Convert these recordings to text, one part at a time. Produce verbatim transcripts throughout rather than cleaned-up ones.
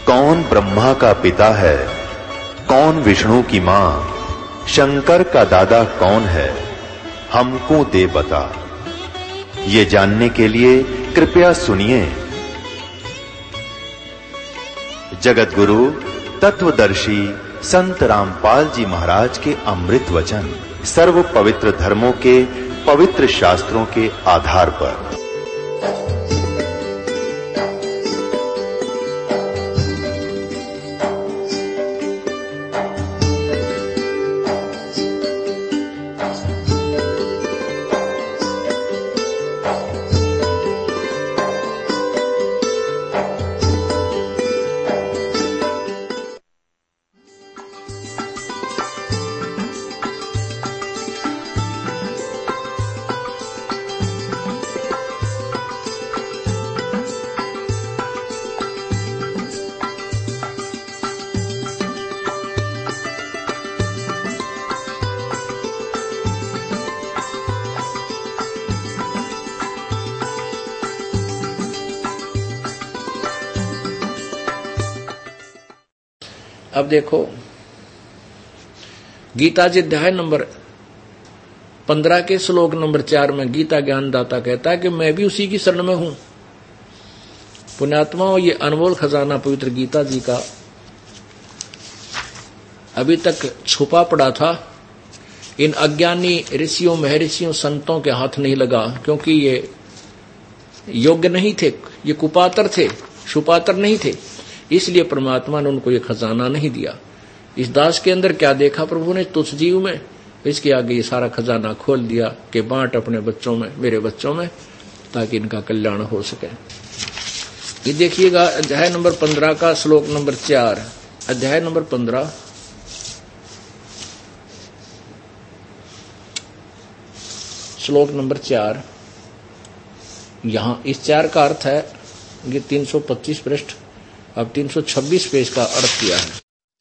कौन ब्रह्मा का पिता है, कौन विष्णु की मां, शंकर का दादा कौन है, हमको दे बता। ये जानने के लिए कृपया सुनिए। जगत गुरु तत्वदर्शी संत रामपाल जी महाराज के अमृत वचन सर्व पवित्र धर्मों के पवित्र शास्त्रों के आधार पर। अब देखो गीता जी अध्याय नंबर पंद्रह के श्लोक नंबर चार में गीता ज्ञानदाता कहता है कि मैं भी उसी की शरण में हूं। पुण्यात्माओं, ये अनमोल खजाना पवित्र गीता जी का अभी तक छुपा पड़ा था, इन अज्ञानी ऋषियों महर्षियों संतों के हाथ नहीं लगा, क्योंकि ये योग्य नहीं थे, ये कुपात्र थे, सुपात्र नहीं थे। इसलिए परमात्मा ने उनको ये खजाना नहीं दिया। इस दास के अंदर क्या देखा प्रभु ने तुच्छ जीव में, इसके आगे ये सारा खजाना खोल दिया कि बांट अपने बच्चों में, मेरे बच्चों में, ताकि इनका कल्याण हो सके। ये देखिएगा अध्याय नंबर पंद्रह का श्लोक नंबर चार, अध्याय नंबर पंद्रह श्लोक नंबर चार। यहां इस चार का अर्थ है ये तीन सौ पच्चीस पृष्ठ, अब तीन सौ छब्बीस पेज का अर्थ किया है।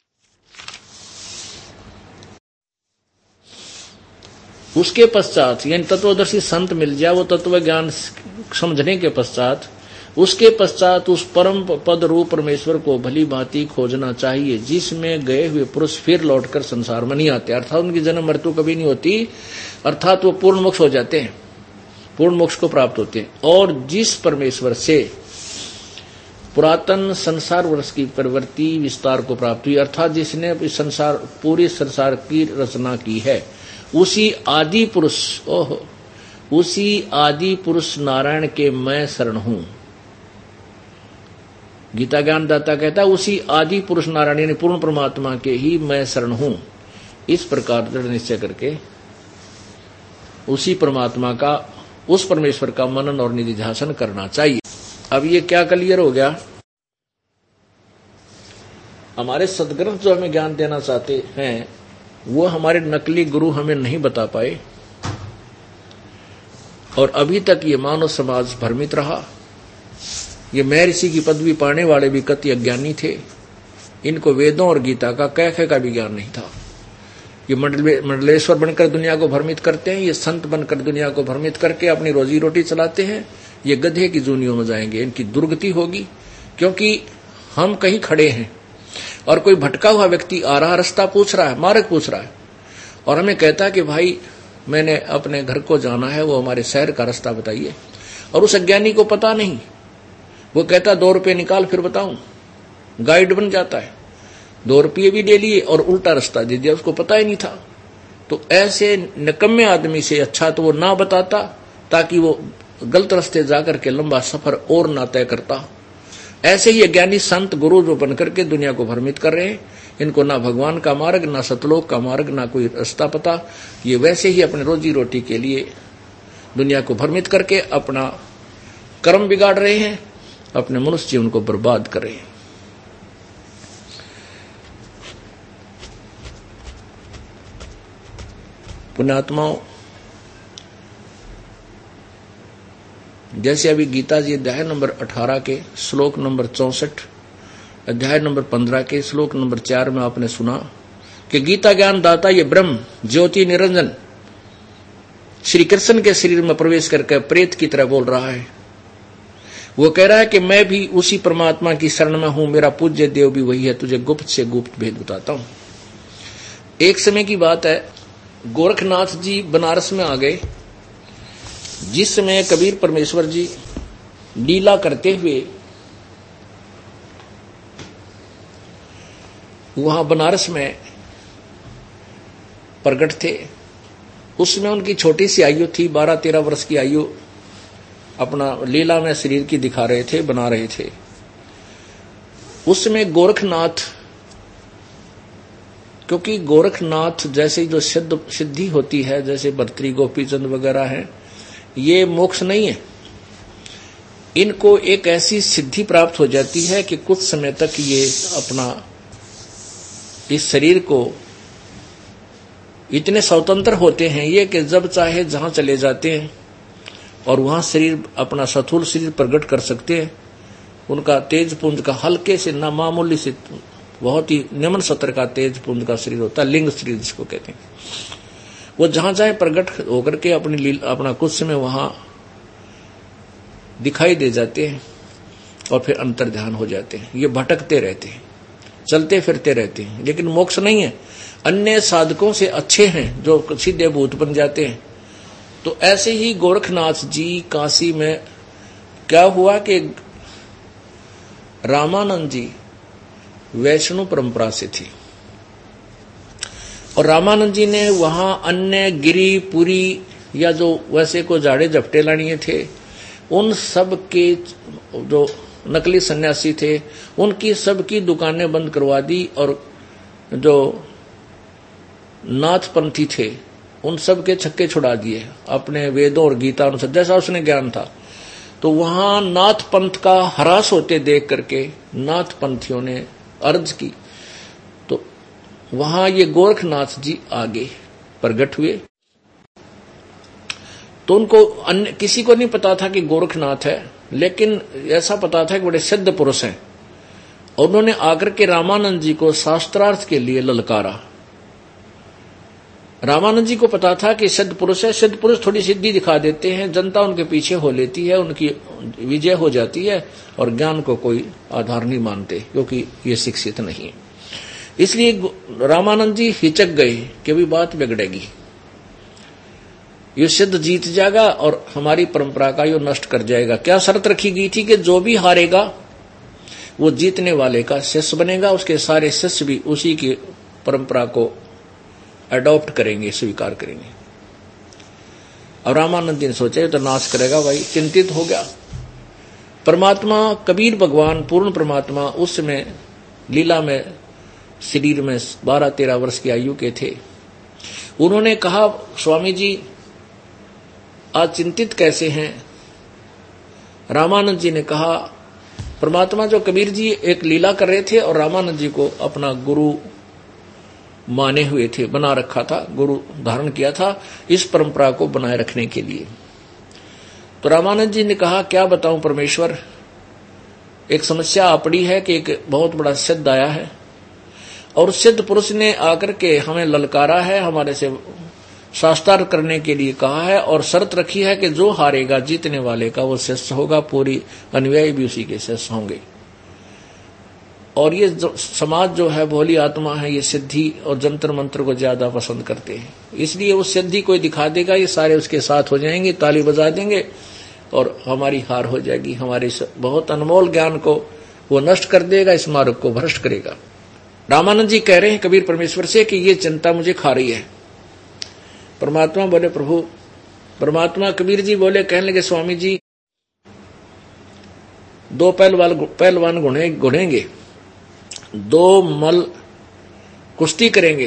उसके पश्चात यानी तत्वदर्शी संत मिल जाए, वो तत्व ज्ञान समझने के पश्चात उसके पश्चात उस परम पद रूप परमेश्वर को भली भांति खोजना चाहिए, जिसमें गए हुए पुरुष फिर लौटकर संसार में नहीं आते, अर्थात उनकी जन्म मृत्यु कभी नहीं होती, अर्थात वो पूर्ण मोक्ष हो जाते हैं, पूर्ण मोक्ष को प्राप्त होते हैं। और जिस परमेश्वर से पुरातन संसार वर्ष की प्रवृत्ति विस्तार को प्राप्त हुई, अर्थात जिसने इस संसार पूरे संसार की रचना की है, उसी आदि पुरुष ओह उसी आदि पुरुष नारायण के मैं शरण हूं। गीता ज्ञानदाता कहता है उसी आदि पुरुष नारायण यानी पूर्ण परमात्मा के ही मैं शरण हूं। इस प्रकार दृढ़ निश्चय करके उसी परमात्मा का, उस परमेश्वर का मनन और निधिध्यासन करना चाहिए। अब ये क्या क्लियर हो गया, हमारे सदग्रंथ जो हमें ज्ञान देना चाहते हैं वो हमारे नकली गुरु हमें नहीं बता पाए, और अभी तक ये मानव समाज भ्रमित रहा। ये महर्षि की पदवी पाने वाले भी कति अज्ञानी थे, इनको वेदों और गीता का कैफे का भी ज्ञान नहीं था। ये मंडलेश्वर बनकर दुनिया को भ्रमित करते हैं, ये संत बनकर दुनिया को भ्रमित करके अपनी रोजी रोटी चलाते हैं। ये गधे की जूनियों में जाएंगे, इनकी दुर्गति होगी, क्योंकि हम कहीं खड़े हैं और कोई भटका हुआ व्यक्ति आ रहा, रास्ता पूछ रहा है, मार्ग पूछ रहा है, और हमें कहता है कि भाई मैंने अपने घर को जाना है, वो हमारे शहर का रास्ता बताइए। और उस अज्ञानी को पता नहीं, वो कहता दो रुपये निकाल फिर बताऊं, गाइड बन जाता है, दो रुपये भी ले लिए और उल्टा रास्ता दे दिया, उसको पता ही नहीं था। तो ऐसे निकम्मे आदमी से अच्छा तो वो ना बताता, ताकि वो गलत रास्ते जाकर के लंबा सफर और ना तय करता। ऐसे ही अज्ञानी संत गुरु जो बनकर के दुनिया को भ्रमित कर रहे हैं, इनको ना भगवान का मार्ग, ना सतलोक का मार्ग, ना कोई रास्ता पता। ये वैसे ही अपने रोजी रोटी के लिए दुनिया को भ्रमित करके अपना कर्म बिगाड़ रहे हैं, अपने मनुष्य जीवन को बर्बाद कर रहे हैं। पुण्यात्माओं, जैसे अभी गीता जी अध्याय नंबर अठारह के श्लोक नंबर चौसठ, अध्याय नंबर पंद्रह के श्लोक नंबर चार में आपने सुना कि गीता ज्ञान दाता ये ब्रह्म ज्योति निरंजन श्री कृष्ण के शरीर में प्रवेश करके प्रेत की तरह बोल रहा है वो कह रहा है कि मैं भी उसी परमात्मा की शरण में हूं, मेरा पूज्य देव भी वही है, तुझे गुप्त से गुप्त भेद बताता हूं। एक समय की बात है, गोरखनाथ जी बनारस में आ गए। जिस समय कबीर परमेश्वर जी लीला करते हुए वहां बनारस में प्रकट थे, उसमें उनकी छोटी सी आयु थी, बारह तेरह वर्ष की आयु, अपना लीला में शरीर की दिखा रहे थे, बना रहे थे। उसमें गोरखनाथ, क्योंकि गोरखनाथ जैसे जो सिद्ध सिद्धि होती है, जैसे भर्तृहरि गोपीचंद वगैरह हैं, ये मोक्ष नहीं है। इनको एक ऐसी सिद्धि प्राप्त हो जाती है कि कुछ समय तक ये अपना इस शरीर को इतने स्वतंत्र होते हैं ये कि जब चाहे जहां चले जाते हैं और वहां शरीर अपना स्थूल शरीर प्रकट कर सकते हैं। उनका तेज पुंज का हल्के से ना मामूली से बहुत ही निम्न सत्र का तेज पुंज का शरीर होता है, लिंग शरीर जिसको कहते हैं। वो जहां चाहे प्रकट होकर के अपनी अपना कुछ समय वहां दिखाई दे जाते हैं और फिर अंतर ध्यान हो जाते हैं। ये भटकते रहते हैं, चलते फिरते रहते हैं, लेकिन मोक्ष नहीं है। अन्य साधकों से अच्छे हैं जो सीधे भूत बन जाते हैं। तो ऐसे ही गोरखनाथ जी काशी में क्या हुआ कि रामानंद जी वैष्णव परंपरा से थी और रामानंद जी ने वहां अन्य गिरी पुरी या जो वैसे को झाड़े झपटे लानिए थे, उन सब के जो नकली सन्यासी थे उनकी सबकी दुकानें बंद करवा दी और जो नाथपंथी थे उन सब के छक्के छुड़ा दिए अपने वेदों और गीता अनुसार जैसा उसने ज्ञान था। तो वहां नाथ पंथ का ह्रास होते देख करके नाथ पंथियों ने अर्ज की, तो वहां ये गोरखनाथ जी आगे प्रकट हुए। तो उनको अन्य किसी को नहीं पता था कि गोरखनाथ है, लेकिन ऐसा पता था कि बड़े सिद्ध पुरुष हैं। और उन्होंने आकर के रामानंद जी को शास्त्रार्थ के लिए ललकारा। रामानंद जी को पता था कि सिद्ध पुरुष है, सिद्ध पुरुष थोड़ी सिद्धि दिखा देते हैं, जनता उनके पीछे हो लेती है, उनकी विजय हो जाती है और ज्ञान को कोई आधार नहीं मानते क्योंकि ये शिक्षित नहीं है। इसलिए रामानंद जी हिचक गए कि भी बात बिगड़ेगी, ये सिद्ध जीत जाएगा और हमारी परंपरा का ये नष्ट कर जाएगा। क्या शर्त रखी गई थी कि जो भी हारेगा वो जीतने वाले का शिष्य बनेगा, उसके सारे शिष्य भी उसी की परंपरा को अडॉप्ट करेंगे, स्वीकार करेंगे। अब रामानंद जी ने सोचा तो नाश करेगा भाई, चिंतित हो गया। परमात्मा कबीर भगवान पूर्ण परमात्मा उस समय लीला में शरीर में बारह तेरह वर्ष की आयु के थे। उन्होंने कहा, स्वामी जी आज चिंतित कैसे हैं? रामानंद जी ने कहा, परमात्मा जो कबीर जी एक लीला कर रहे थे और रामानंद जी को अपना गुरु माने हुए थे, बना रखा था, गुरु धारण किया था इस परंपरा को बनाए रखने के लिए। तो रामानंद जी ने कहा, क्या बताऊं परमेश्वर, एक समस्या आ पड़ी है कि एक बहुत बड़ा सिद्ध आया है और सिद्ध पुरुष ने आकर के हमें ललकारा है, हमारे से शास्त्रार्थ करने के लिए कहा है और शर्त रखी है कि जो हारेगा जीतने वाले का वो शिष्य होगा, पूरी अनुयायी भी उसी के शिष्य होंगे। और ये जो समाज जो है भोली आत्मा है, ये सिद्धि और जंतर मंत्र को ज्यादा पसंद करते हैं, इसलिए वो सिद्धि कोई दिखा देगा, ये सारे उसके साथ हो जाएंगे, ताली बजा देंगे और हमारी हार हो जाएगी। हमारे बहुत अनमोल ज्ञान को वो नष्ट कर देगा, इस मार्ग को भ्रष्ट करेगा। रामानंद जी कह रहे हैं कबीर परमेश्वर से कि ये चिंता मुझे खा रही है। परमात्मा बोले, प्रभु परमात्मा कबीर जी बोले, कहने लगे, स्वामी जी दो पहलवान पहलवान गुणे गुणेंगे, दो मल कुश्ती करेंगे,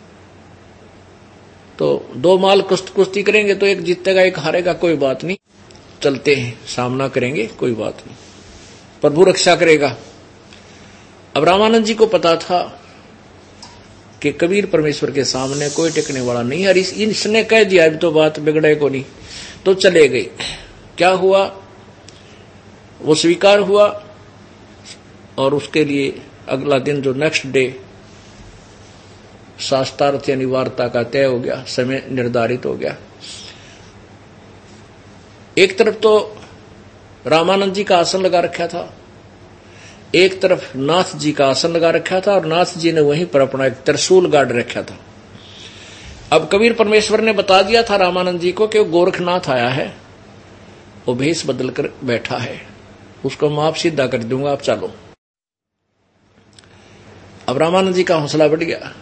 तो दो माल कुश्ती करेंगे तो एक जीतेगा एक हारेगा, कोई बात नहीं, चलते हैं, सामना करेंगे, कोई बात नहीं, प्रभु रक्षा करेगा। अब रामानंद जी को पता था कि कबीर परमेश्वर के सामने कोई टिकने वाला नहीं है, इसने कह दिया अब तो बात बिगड़े को नहीं, तो चले गए। क्या हुआ, वो स्वीकार हुआ और उसके लिए अगला दिन जो नेक्स्ट डे शास्त्रार्थ यानी वार्ता का तय हो गया, समय निर्धारित हो गया। एक तरफ तो रामानंद जी का आसन लगा रखा था, एक तरफ नाथ जी का आसन लगा रखा था और नाथ जी ने वहीं पर अपना एक त्रिशूल गाड़ रखा था। अब कबीर परमेश्वर ने बता दिया था रामानंद जी को कि वो गोरखनाथ आया है, वो भेष बदल कर बैठा है, उसको माप सीधा कर दूंगा, आप चलो। अब रामानंद जी का हौसला बढ़ गया।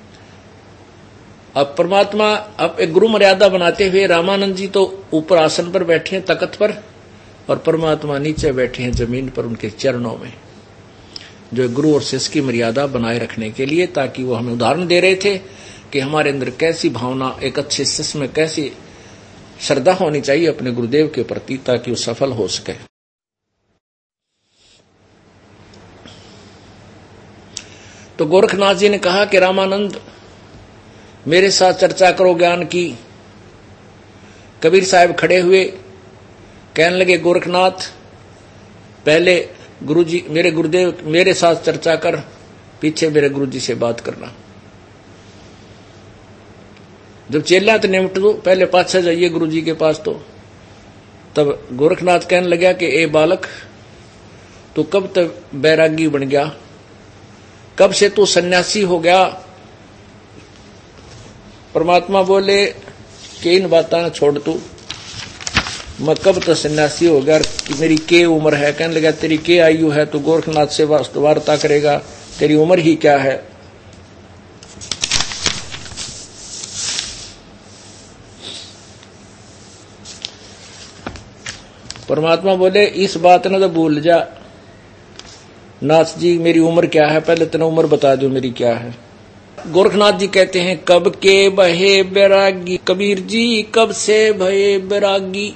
अब परमात्मा अब एक गुरु मर्यादा बनाते हुए रामानंद जी तो ऊपर आसन पर बैठे हैं तख्त पर, और परमात्मा नीचे बैठे हैं जमीन पर उनके चरणों में, जो गुरु और शिष्य की मर्यादा बनाए रखने के लिए, ताकि वो हमें उदाहरण दे रहे थे कि हमारे अंदर कैसी भावना, एक अच्छे शिष्य में कैसी श्रद्धा होनी चाहिए अपने गुरुदेव के प्रति, ताकि वो सफल हो सके। तो गोरखनाथ जी ने कहा कि रामानंद मेरे साथ चर्चा करो ज्ञान की। कबीर साहब खड़े हुए, कहने लगे गोरखनाथ पहले गुरुजी मेरे गुरुदेव मेरे साथ चर्चा कर, पीछे मेरे गुरुजी से बात करना। जब चेला तो निमट दो, पहले पाछे जाइए गुरुजी के पास। तो तब गोरखनाथ कहने लगा कि ए बालक, तू कब तक बैरागी बन गया, कब से तू सन्यासी हो गया? परमात्मा बोले कि इन बातों ने छोड़ तू, मैं कब तक सन्यासी हो गया, मेरी के उम्र है? कहने लगा तेरी के आयु है? तो गोरखनाथ से वार्ता करेगा, तेरी उम्र ही क्या है? परमात्मा बोले इस बात ने तो भूल जा नाथ जी, मेरी उम्र क्या है, पहले तेना उम्र बता दो मेरी क्या है। गोरखनाथ जी कहते हैं कब के भये बैरागी, कबीर जी कब से भये बैरागी।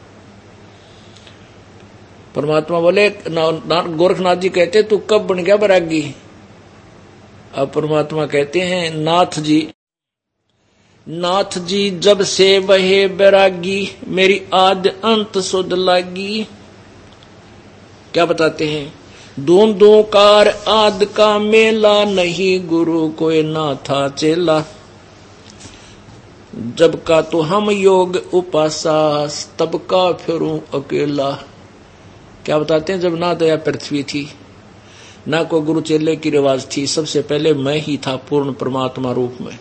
परमात्मा बोले, गोरखनाथ जी कहते तू कब बन गया बैरागी? अब परमात्मा कहते हैं नाथ जी नाथ जी जब से भये बैरागी, मेरी आद अंत सुध लागी। क्या बताते हैं? दूं दूं कार आद का मेला, नहीं गुरु कोई ना था चेला। जब का तो हम योग उपासा, तब का फिरूं अकेला। क्या बताते हैं? जब ना दया पृथ्वी थी, ना को गुरु चेले की रिवाज थी, सबसे पहले मैं ही था पूर्ण परमात्मा रूप में।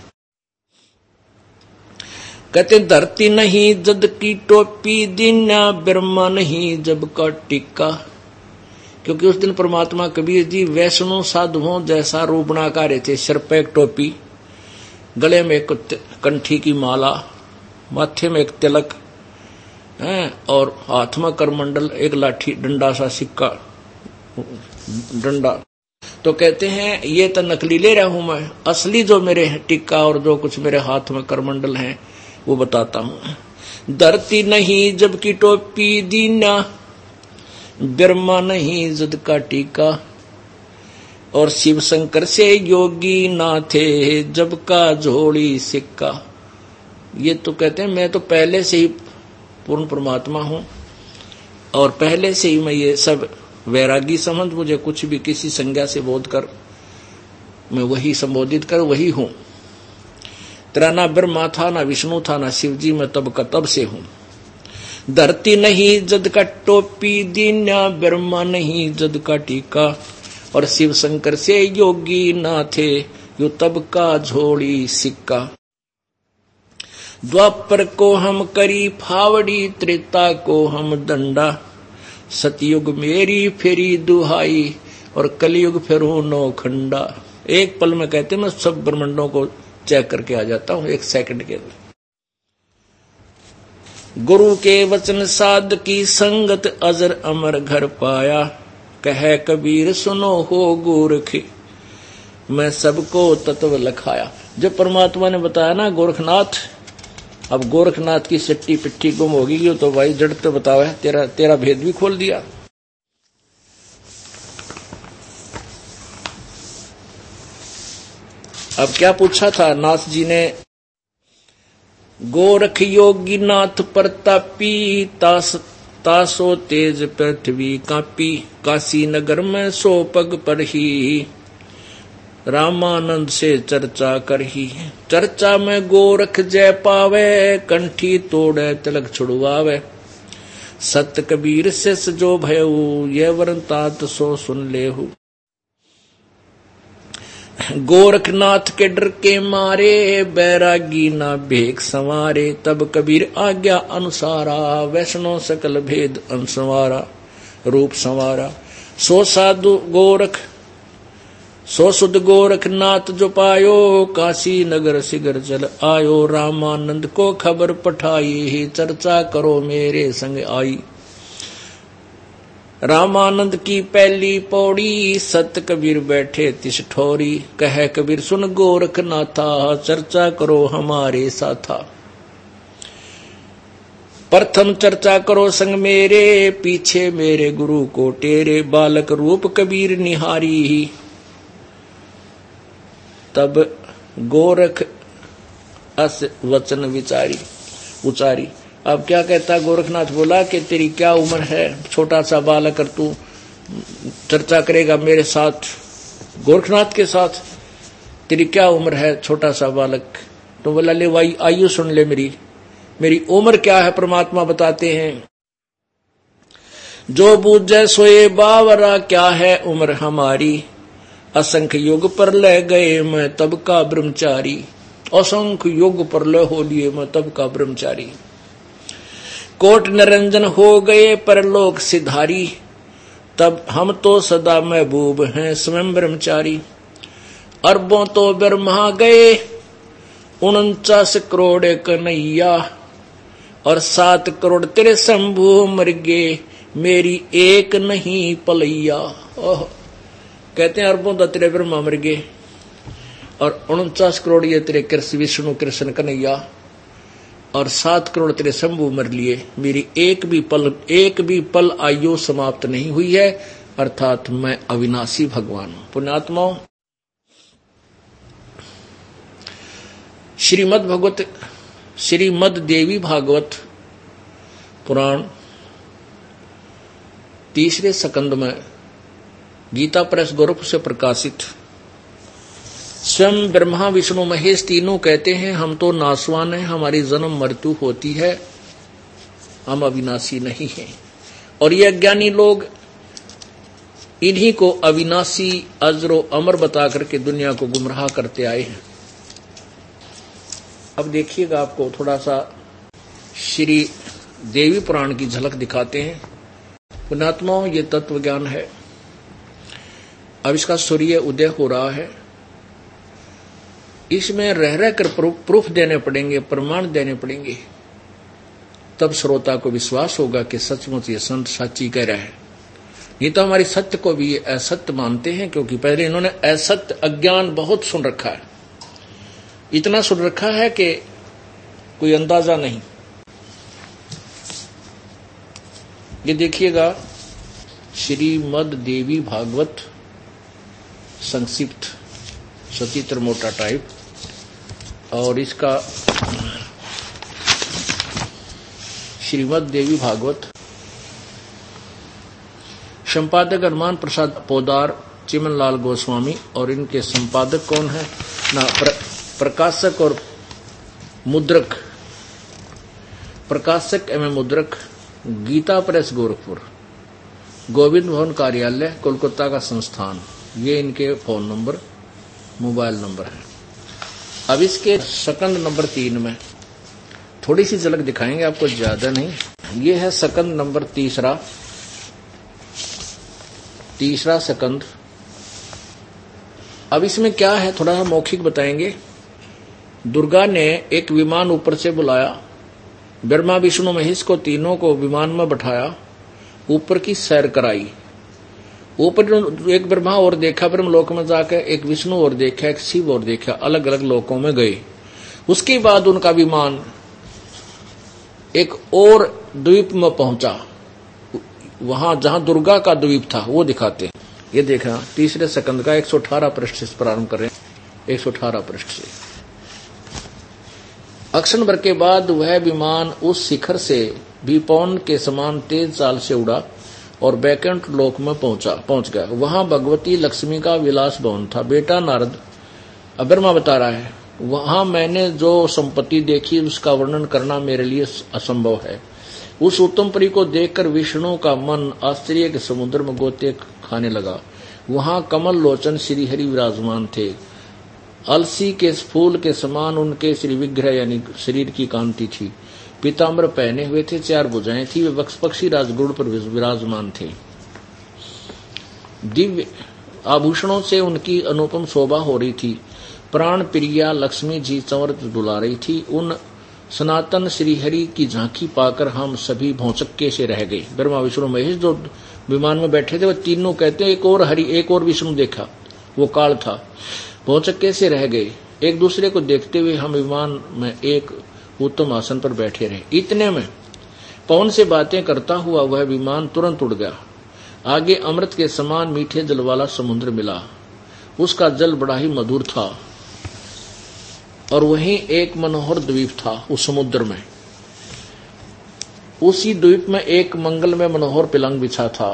कहते धरती नहीं जद की टोपी, दीना ब्रह्मा नहीं जब का टिक्का। क्योंकि उस दिन परमात्मा कबीर जी वैष्णव साधुओं जैसा रूप बना कर रहे थे। सिर पे एक टोपी, गले में एक कंठी की माला, माथे में एक तिलक है, और हाथ में करमंडल, एक लाठी डंडा सा सिक्का डंडा। तो कहते हैं ये तो नकली ले रहा हूं मैं, असली जो मेरे टिक्का और जो कुछ मेरे हाथ में करमंडल है वो बताता हूं। धरती नहीं जब की टोपी, दीना ब्रह्मा नहीं जद का टीका। और शिव शंकर से योगी ना थे, जब का झोली सिक्का। ये तो कहते हैं मैं तो पहले से ही पूर्ण परमात्मा हूं, और पहले से ही मैं ये सब वैरागी समझ, मुझे कुछ भी किसी संज्ञा से बोध कर, मैं वही संबोधित कर वही हूं। तेरा ना ब्रह्मा था, ना विष्णु था, ना शिव जी, मैं तब का तब से हूं। धरती नहीं जद का टोपी, दीना ब्रह्मा नहीं जद का टीका। और शिव शंकर से योगी ना थे, यो तब का झोली सिक्का। द्वापर को हम करी फावड़ी, त्रेता को हम दंडा। सतयुग मेरी फेरी दुहाई, और कलयुग फिरू नौ खंडा। एक पल में कहते मैं सब ब्रह्मंडों को चेक करके आ जाता हूं, एक सेकंड के अंदर। गुरु के वचन साध की संगत, अजर अमर घर पाया। कह कबीर सुनो हो गोरख, मैं सबको तत्व लखाया। जब परमात्मा ने बताया ना गोरखनाथ, अब गोरखनाथ की सिट्टी पिट्टी गुम होगी, तो भाई जड़ तो बताओ है, तेरा तेरा भेद भी खोल दिया। अब क्या पूछा था नाथ जी ने? गोरख योगी नाथ प्रतापी, तास तासो तेज पृथ्वी कापी। काशी नगर में सो पग पर ही, रामानंद से चर्चा करही। चर्चा में गोरख जय पावे, कंठी तोड़े तिलक छुड़वावे। सत कबीर से जो भयऊ, ये वरतात सो सुन लेहु। गोरखनाथ के डर के मारे, बैरागी ना भेख संवारे। तब कबीर आज्ञा अनुसारा, वैष्णो सकल भेद अनसवारा। रूप संवारा सो साधु गोरख, सो सुध गोरखनाथ जो पायो। काशी नगर सिगर चल आयो, रामानंद को खबर पठाई। चर्चा करो मेरे संग आई। रामानंद की पहली पौड़ी, सत कबीर बैठे तिस ठोरी। कह कबीर सुन गोरखनाथा, चर्चा करो हमारे साथा। प्रथम चर्चा करो संग मेरे, पीछे मेरे गुरु को टेरे। बालक रूप कबीर निहारी, तब गोरख अस वचन विचारी उचारी। अब क्या कहता गोरखनाथ, बोला कि तेरी क्या उम्र है, छोटा सा बालक, तू चर्चा करेगा मेरे साथ, गोरखनाथ के साथ? तेरी क्या उम्र है, छोटा सा बालक? तो बोला, ले भाई आयु सुन ले मेरी, मेरी उम्र क्या है परमात्मा बताते हैं। जो बूझे सोए बावरा, क्या है उम्र हमारी। असंख्य युग पर ले गए मैं तब का ब्रह्मचारी। असंख्य युग पर ले हो लिए मैं तब का ब्रह्मचारी। कोट निरंजन हो गए परलोक सिधारी, तब हम तो सदा महबूब हैं स्वयं ब्रह्मचारी। अरबों तो ब्रह्मा गए, उनचास करोड़ कन्हैया। और सात करोड़ तेरे शंभु मर गए, मेरी एक नहीं पलैया। ओह, कहते हैं अरबों तो तेरे ब्रह्मा मर गए, और उनचास करोड़ ये तेरे कृष्ण विष्णु कृष्ण कन्हैया, और सात करोड़ तेरे शंभु मर लिए, मेरी एक भी पल एक भी पल आयु समाप्त नहीं हुई है, अर्थात मैं अविनाशी भगवान हूं। पुण्यात्माओं, श्रीमद् भगवत श्रीमद् देवी भागवत पुराण तीसरे स्कंद में गीता प्रेस गोरखपुर से प्रकाशित स्वयं ब्रह्मा विष्णु महेश तीनों कहते हैं, हम तो नासवान हैं, हमारी जन्म मृत्यु होती है, हम अविनाशी नहीं हैं। और ये अज्ञानी लोग इन्हीं को अविनाशी अजरो अमर बता करके दुनिया को गुमराह करते आए हैं। अब देखिएगा, आपको थोड़ा सा श्री देवी पुराण की झलक दिखाते हैं। पुण्यात्माओं, ये तत्व ज्ञान है। अब इसका सूर्य उदय हो रहा है, इसमें रह रह कर प्रूफ देने पड़ेंगे, प्रमाण देने पड़ेंगे, तब श्रोता को विश्वास होगा कि सचमुच ये संत सच्ची कह रहा है। नहीं तो हमारी सत्य को भी असत्य मानते हैं, क्योंकि पहले इन्होंने असत्य अज्ञान बहुत सुन रखा है, इतना सुन रखा है कि कोई अंदाजा नहीं। ये देखिएगा, श्रीमद् देवी भागवत संक्षिप्त सचित्र मोटा टाइप, और इसका श्रीमद् देवी भागवत संपादक हनुमान प्रसाद पोदार, चिमनलाल गोस्वामी, और इनके संपादक कौन है ना, प्र, प्रकाशक और मुद्रक, प्रकाशक एवं मुद्रक गीता प्रेस गोरखपुर, गोविंद भवन कार्यालय, कोलकाता का संस्थान। ये इनके फोन नंबर, मोबाइल नंबर है। अब इसके सकंद नंबर तीन में थोड़ी सी झलक दिखाएंगे आपको, ज्यादा नहीं। ये है सकंद नंबर तीसरा, तीसरा सकंद। अब इसमें क्या है, थोड़ा मौखिक बताएंगे। दुर्गा ने एक विमान ऊपर से बुलाया, ब्रह्मा विष्णु महेश को तीनों को विमान में बैठाया, ऊपर की सैर कराई। ऊपर एक ब्रह्मा और देखा ब्रह्मलोक में जाकर, एक विष्णु और देखा, एक शिव और देखा, अलग अलग लोकों में गए। उसके बाद उनका विमान एक और द्वीप में पहुंचा, वहां जहां दुर्गा का द्वीप था वो दिखाते हैं। ये देखा तीसरे सेकंड का एक सौ अठारह पृष्ठ से प्रारंभ करें, एक सौ अठारह पृष्ठ से। अक्षण भर के बाद वह विमान उस शिखर से भी पवन के समान तेज चाल से उड़ा और बैकुंठ लोक में पहुंचा पहुंच गया। वहां भगवती लक्ष्मी का विलास भवन था। बेटा नारद, ब्रह्मा बता रहा है, वहां मैंने जो संपत्ति देखी उसका वर्णन करना मेरे लिए असंभव है, उस उत्तम परी को देखकर विष्णु का मन आश्चर्य के समुद्र में गोते खाने लगा। वहां कमल लोचन श्री हरि विराजमान थे। अलसी के फूल के समान उनके श्री विग्रह यानी शरीर की कांति थी। पीताम्बर पहने हुए थे, चार भुजाएं थी, वे पक्षी राजगुण पर विराजमान थे। दिव्य आभूषणों से उनकी अनुपम शोभा हो रही थी। प्राण प्रिया लक्ष्मी जी चंवर डुला रही थी। उन सनातन श्रीहरि की झांकी पाकर हम सभी भौचक्के से रह गए। ब्रह्मा विष्णु महेश जो विमान में बैठे थे वो तीनों कहते हैं एक और हरि एक और विष्णु देखा, वो काल था। भौचक्के से रह गए। एक दूसरे को देखते हुए हम विमान में एक उत्तम आसन पर बैठे रहे। इतने में पवन से बातें करता हुआ वह विमान तुरंत उड़ गया। आगे अमृत के समान मीठे जल वाला समुद्र मिला। उसका जल बड़ा ही मधुर था और वहीं एक मनोहर द्वीप था उस समुद्र में। उसी द्वीप में एक मंगल में मनोहर पलंग बिछा था।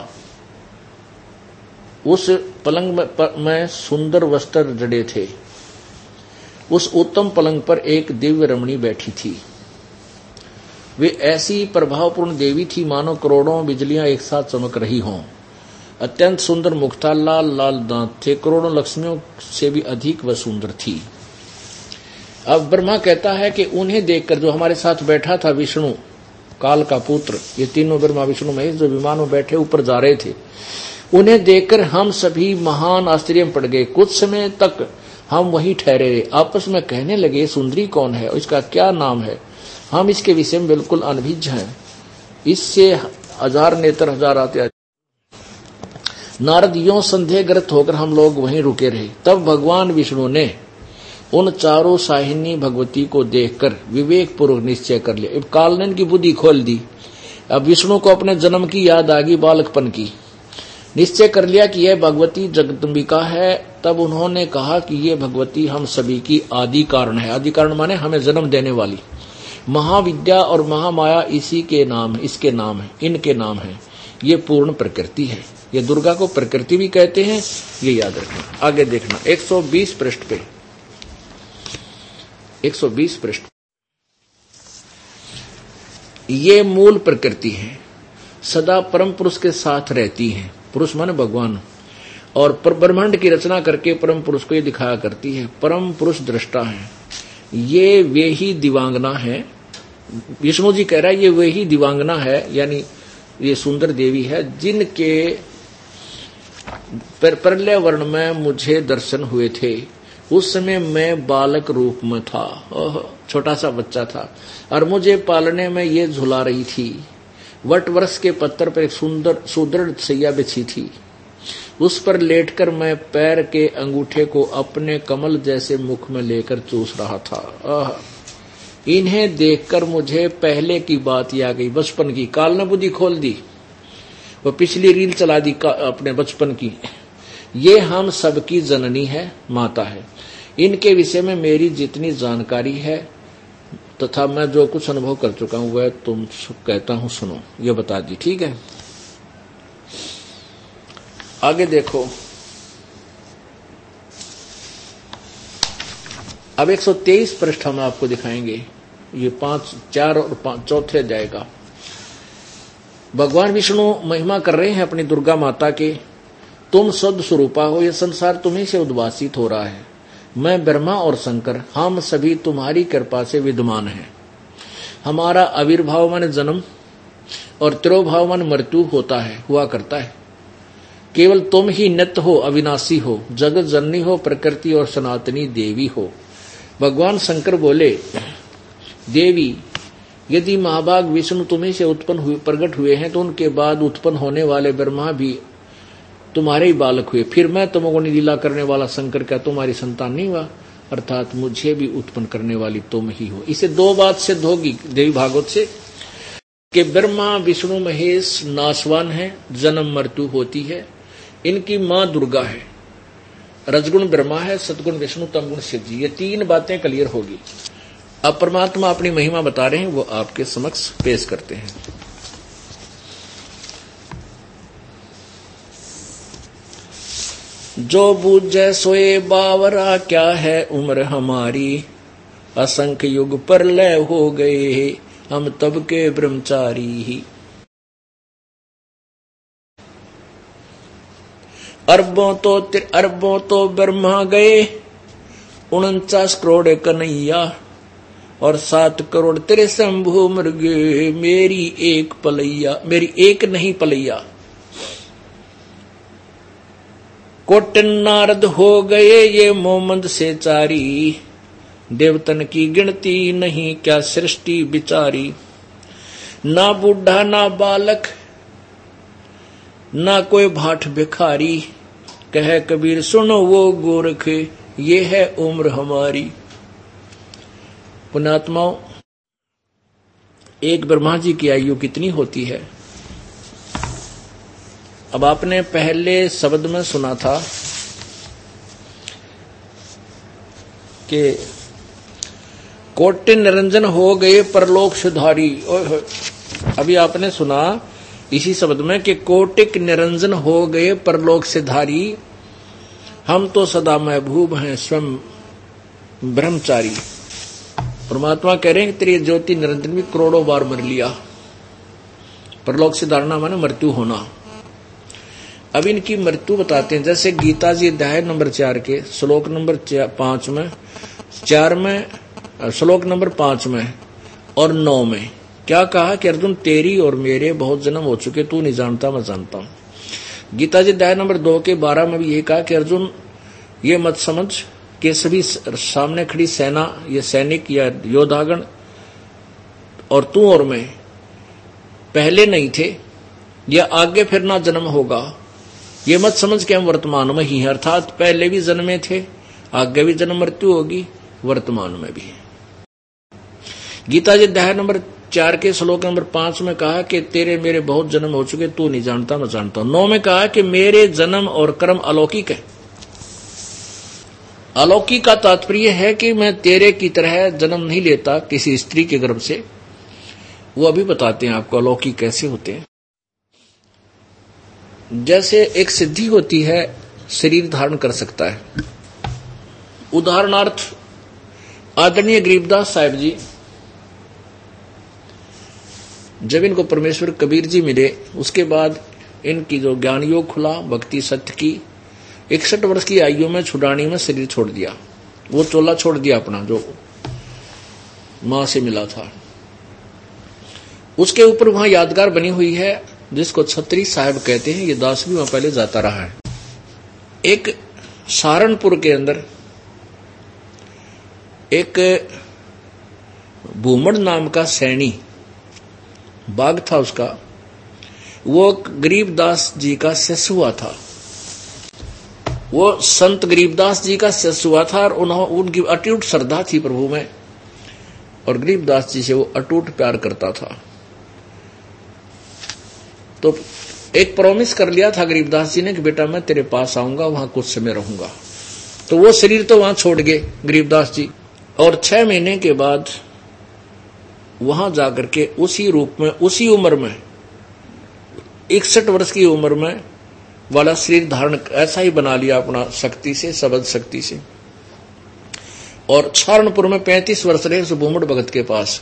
उस पलंग में, में सुंदर वस्त्र जड़े थे। उस उत्तम पलंग पर एक दिव्य रमणी बैठी थी। वे ऐसी प्रभावपूर्ण देवी थी मानो करोड़ों बिजलियां एक साथ चमक रही हों। अत्यंत सुंदर मुख था, लाल लाल दांत थे, करोड़ों लक्ष्मियों से भी अधिक वह सुंदर थी। अब ब्रह्मा कहता है कि उन्हें देखकर जो हमारे साथ बैठा था विष्णु काल का पुत्र, ये तीनों ब्रह्मा विष्णु महेश जो विमान में बैठे ऊपर जा रहे थे, उन्हें देखकर हम सभी महान आश्चर्य में पड़ गए। कुछ समय तक हम वहीं ठहरे रहे। आपस में कहने लगे सुंदरी कौन है और इसका क्या नाम है, हम इसके विषय में बिल्कुल अनभिज्ञ हैं। इससे हजार नेत्र हजार आते। नारद यों संदेहग्रस्त होकर हम लोग वहीं रुके रहे। तब भगवान विष्णु ने उन चारों साहिनी भगवती को देखकर विवेक पूर्वक निश्चय कर लिया। अब काल ने इनकी बुद्धि खोल दी। अब विष्णु को अपने जन्म की याद आ गई, बालकपन की। निश्चय कर लिया कि यह भगवती जगदम्बिका है। तब उन्होंने कहा कि ये भगवती हम सभी की आदि कारण है। आदि कारण माने हमें जन्म देने वाली। महाविद्या और महामाया इसी के नाम, इसके नाम है, इनके नाम है। ये पूर्ण प्रकृति है। ये दुर्गा को प्रकृति भी कहते हैं, ये याद रखना। आगे देखना एक सौ बीस पृष्ठ पे, एक सौ बीस पृष्ठ। ये मूल प्रकृति है, सदा परम पुरुष के साथ रहती है। पुरुष माने भगवान। और ब्रह्मांड की रचना करके परम पुरुष को ये दिखाया करती है। परम पुरुष दृष्टा है। ये वे ही दिवांगना है। विष्णु जी कह रहा है ये वे ही दिवांगना है, यानी ये सुंदर देवी है जिनके प्रलय वर्ण में मुझे दर्शन हुए थे। उस समय मैं बालक रूप में था, छोटा सा बच्चा था, और मुझे पालने में ये झुला रही थी। वट वृक्ष के पत्थर पर एक सुंदर सुदृढ़ सैया बिछी थी। उस पर लेटकर मैं पैर के अंगूठे को अपने कमल जैसे मुख में लेकर चूस रहा था। इन्हें देखकर मुझे पहले की बात याद आ गई, बचपन की। काल ने बुद्धि खोल दी, वो पिछली रील चला दी अपने बचपन की। ये हम सबकी जननी है, माता है। इनके विषय में मेरी जितनी जानकारी है तथा मैं जो कुछ अनुभव कर चुका हूं वह तुम कहता हूं, सुनो। ये बता दी, ठीक है। आगे देखो, अब एक सौ तेईस पृष्ठ हम आपको दिखाएंगे। ये पांच चार और पांच चौथे अध्याय का। भगवान विष्णु महिमा कर रहे हैं अपनी दुर्गा माता के। तुम शुद्ध स्वरूपा हो, यह संसार तुम्ही से उद्भासित हो रहा है। मैं ब्रह्मा और शंकर, हम सभी तुम्हारी कृपा से विद्यमान हैं। हमारा आविर्भाव मन जन्म और तिरोभाव मन मृत्यु होता है, हुआ करता है। केवल तुम ही नित्य हो, अविनाशी हो, जगत जननी हो, प्रकृति और सनातनी देवी हो। भगवान शंकर बोले, देवी यदि महाभाग विष्णु तुम्ही से उत्पन्न हुए प्रकट हुए हैं तो उनके बाद उत्पन्न होने वाले ब्रह्मा भी तुम्हारे ही बालक हुए। फिर मैं तमोगुणी लीला करने वाला शंकर क्या तुम्हारी संतान नहीं हुआ? अर्थात मुझे भी उत्पन्न करने वाली तुम ही हो। इसे दो बात सिद्ध होगी देवी भागवत से कि ब्रह्मा विष्णु महेश नाशवान है, जन्म मृत्यु होती है। इनकी मां दुर्गा है, रजगुण ब्रह्मा है, सतगुण विष्णु, तमगुण शिव जी। ये तीन बातें क्लियर होगी। अब परमात्मा अपनी महिमा बता रहे हैं, वो आपके समक्ष पेश करते हैं। जो बूझे सोए बावरा, क्या है उम्र हमारी, असंख्य युग पर लय हो गए, हम तब के ब्रह्मचारी ही। अरबों तो अरबों तो ब्रह्मा गए, उनचास करोड़ कन्हैया, और सात करोड़ तेरे शंभु मर गए, मेरी एक पलैया, मेरी एक नहीं पलैया। कोटन नारद हो गए ये मोमंद से चारी, देवतन की गिनती नहीं क्या सृष्टि बिचारी। ना बूढ़ा ना बालक ना कोई भाट भिखारी, कहे कबीर सुनो वो गोरख, ये है उम्र हमारी। पुण्यात्माओं, एक ब्रह्मा जी की आयु कितनी होती है? अब आपने पहले शब्द में सुना था कि कोटि निरंजन हो गए परलोक सुधारी। अभी आपने सुना इसी शब्द में कि कोटिक निरंजन हो गए परलोक से धारी, हम तो सदा महबूब हैं स्वयं ब्रह्मचारी। परमात्मा कह रहे हैं कि तेरी ज्योति निरंजन भी करोड़ों बार मर लिया। परलोक से धारणा माने मृत्यु होना। अब इनकी मृत्यु बताते हैं। जैसे गीता जी अध्याय नंबर चार के श्लोक नंबर पांच में, चार में श्लोक नंबर पांच में और नौ में क्या कहा कि अर्जुन तेरी और मेरे बहुत जन्म हो चुके, तू नहीं जानता मैं जानता हूं। गीता जी अध्याय नंबर दो के बारह में भी ये कहा कि अर्जुन ये मत समझ कि सभी सामने खड़ी सेना, ये सैनिक या योद्धागण और तू और मैं पहले नहीं थे या आगे फिर ना जन्म होगा। ये मत समझ के हम वर्तमान में ही हैं, अर्थात पहले भी जन्मे थे, आगे भी जन्म मृत्यु होगी, वर्तमान में भी। गीता जी अध्याय नंबर चार के श्लोक नंबर पांच में कहा कि तेरे मेरे बहुत जन्म हो चुके, तू नहीं जानता मैं जानता हूं। नौ में कहा कि मेरे जन्म और कर्म अलौकिक है। अलौकिक का तात्पर्य है कि मैं तेरे की तरह जन्म नहीं लेता किसी स्त्री के गर्भ से। वो अभी बताते हैं आपको अलौकिक कैसे होते हैं। जैसे एक सिद्धि होती है, शरीर धारण कर सकता है। उदाहरणार्थ आदरणीय गरीबदास साहिब जी, जब इनको परमेश्वर कबीर जी मिले उसके बाद इनकी जो ज्ञान योग खुला, भक्ति सत्य की, इकसठ वर्ष की आयु में छुड़ानी में शरीर छोड़ दिया। वो चोला छोड़ दिया अपना जो मां से मिला था। उसके ऊपर वहां यादगार बनी हुई है जिसको छत्री साहब कहते हैं। ये दास भी वहां पहले जाता रहा है। एक सहारनपुर के अंदर एक भूमड़ नाम का सैनी बाग था उसका, वो गरीबदास जी का शिष्य हुआ था। वो संत गरीबदास जी का शिष्य हुआ था और उनकी अटूट श्रद्धा थी प्रभु में, और गरीबदास जी से वो अटूट प्यार करता था। तो एक प्रॉमिस कर लिया था गरीबदास जी ने कि बेटा मैं तेरे पास आऊंगा, वहां कुछ समय रहूंगा। तो वो शरीर तो वहां छोड़ गए गरीबदास जी, और छह महीने के बाद वहां जाकर के उसी रूप में, उसी उम्र में, इकसठ वर्ष की उम्र में वाला शरीर धारण ऐसा ही बना लिया अपना शक्ति से, शब्द शक्ति से। और सहारनपुर में पैंतीस वर्ष रहे उस भूमड़ भगत के पास।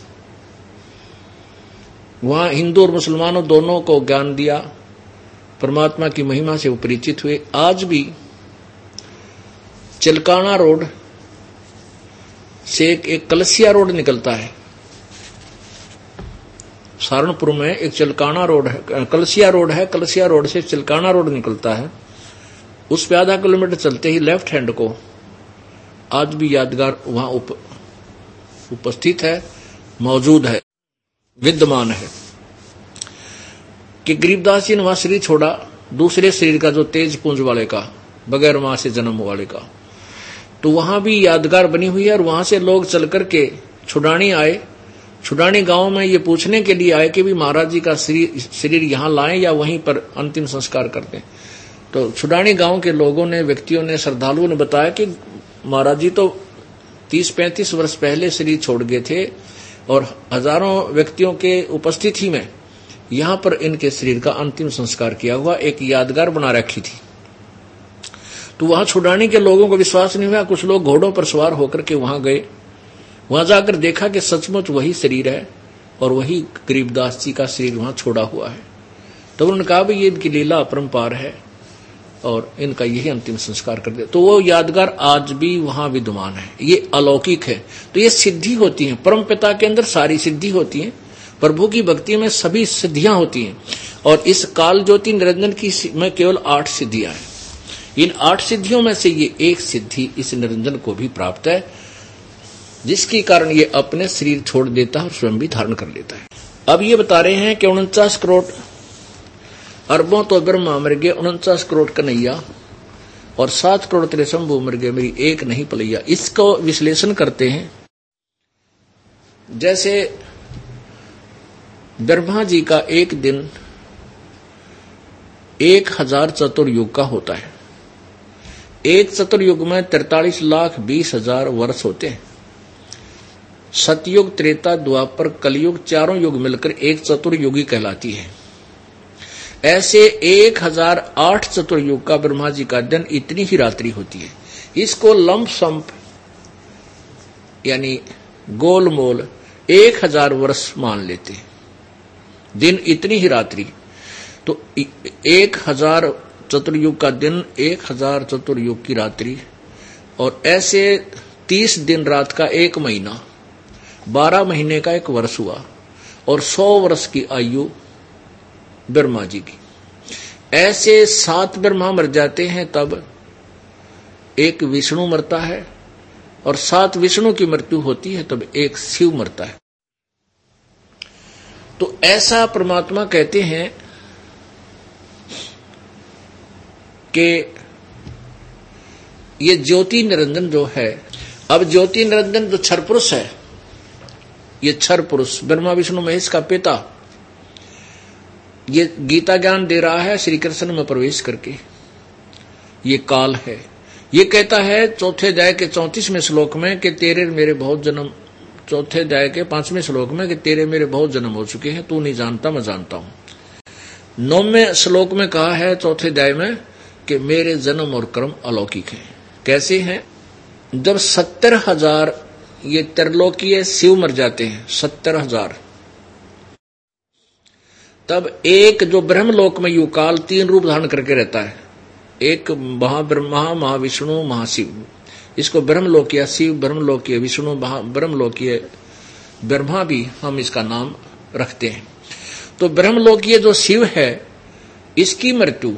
वहां हिंदू और मुसलमानों दोनों को ज्ञान दिया, परमात्मा की महिमा से वो परिचित हुए। आज भी चिलकाना रोड से एक, एक कलसिया रोड निकलता है। सहारनपुर में एक चिलकाना रोड है, कलसिया रोड है। कलसिया रोड से चिलकाना रोड निकलता है। उस पे आधा किलोमीटर चलते ही लेफ्ट हैंड को आज भी यादगार वहां उप, उपस्थित है, मौजूद है, विद्यमान है कि गरीबदास जी ने वहां शरीर छोड़ा, दूसरे शरीर का जो तेज पुंज वाले का, बगैर मां से जन्म वाले का। तो वहां भी यादगार बनी हुई है। और वहां से लोग चल करके छुड़ानी आए। छुड़ानी गांव में ये पूछने के लिए आए कि भी महाराज जी का शरीर यहां लाएं या वहीं पर अंतिम संस्कार कर दें। तो छुड़ानी गांव के लोगों ने, व्यक्तियों ने, श्रद्धालुओं ने बताया कि महाराज जी तो तीस पैंतीस वर्ष पहले शरीर छोड़ गए थे और हजारों व्यक्तियों के उपस्थिति में यहां पर इनके शरीर का अंतिम संस्कार किया हुआ, एक यादगार बना रखी थी। तो वहां छुड़ानी के लोगों को विश्वास नहीं हुआ। कुछ लोग घोड़ों पर सवार होकर के वहां गए। वहां जाकर देखा कि सचमुच वही शरीर है और वही गरीबदास जी का शरीर वहां छोड़ा हुआ है। तो उन्होंने कहा भाई ये इनकी लीला अपरंपार है और इनका यही अंतिम संस्कार कर दे। तो वो यादगार आज भी वहां विद्यमान है, ये अलौकिक है। तो ये सिद्धि होती है, परम पिता के अंदर सारी सिद्धि होती है, प्रभु की भक्ति में सभी सिद्धियां होती हैं। और इस काल ज्योति निरंजन की में केवल आठ सिद्धियां हैं। इन आठ सिद्धियों में से ये एक सिद्धि इस निरंजन को भी प्राप्त है, जिसके कारण ये अपने शरीर छोड़ देता है और स्वयं भी धारण कर लेता है। अब ये बता रहे हैं कि उनचास करोड़ अरबों तो ब्रह्मा मर गए, उनचास करोड़ कन्हैया और सात करोड़ तेरे शंभु मर गए, मेरी एक नहीं पलैया। इसको विश्लेषण करते हैं। जैसे ब्रह्मा जी का एक दिन एक हजार चतुर्युग का होता है। एक चतुर्युग में तैतालीस लाख बीस हजार वर्ष होते हैं। सतयुग, त्रेता, द्वापर, कलयुग चारों युग मिलकर एक चतुर्युगी कहलाती है। ऐसे एक हजार आठ चतुर्युग का ब्रह्मा जी का दिन इतनी ही रात्रि होती है। इसको लंप संप यानी गोलमोल एक हजार वर्ष मान लेते हैं। दिन इतनी ही रात्रि, तो एक हजार चतुर्युग का दिन, एक हजार चतुर्युग की रात्रि, और ऐसे तीस दिन रात का एक महीना, बारह महीने का एक वर्ष हुआ, और सौ वर्ष की आयु ब्रह्मा जी की। ऐसे सात ब्रह्मा मर जाते हैं, तब एक विष्णु मरता है, और सात विष्णु की मृत्यु होती है, तब एक शिव मरता है। तो ऐसा परमात्मा कहते हैं कि ये ज्योति निरंजन जो है, अब ज्योति निरंजन जो क्षर पुरुष है, ये क्षर पुरुष ब्रह्मा विष्णु महेश का पिता, ये गीता ज्ञान दे रहा है श्री कृष्ण में प्रवेश करके। ये काल है। ये कहता है चौथे अध्याय के चौंतीसवें श्लोक में कि तेरे मेरे बहुत जन्म, चौथे अध्याय के पांचवें श्लोक में कि तेरे मेरे बहुत जन्म हो चुके हैं, तू नहीं जानता मैं जानता हूं। नौवें श्लोक में कहा है चौथे अध्याय में कि मेरे जन्म और कर्म अलौकिक हैं। कैसे हैं? जब सत्तर हजार ये त्रिलोकीय शिव मर जाते हैं, सत्तर हजार, तब एक जो ब्रह्मलोक में युकाल तीन रूप धारण करके रहता है, एक महाब्रह्मा, महाविष्णु, महाशिव। इसको ब्रह्मलोकीय शिव, ब्रह्मलोकीय विष्णु, ब्रह्मलोकीय ब्रह्मा भी हम इसका नाम रखते हैं। तो ब्रह्मलोकीय जो शिव है, इसकी मृत्यु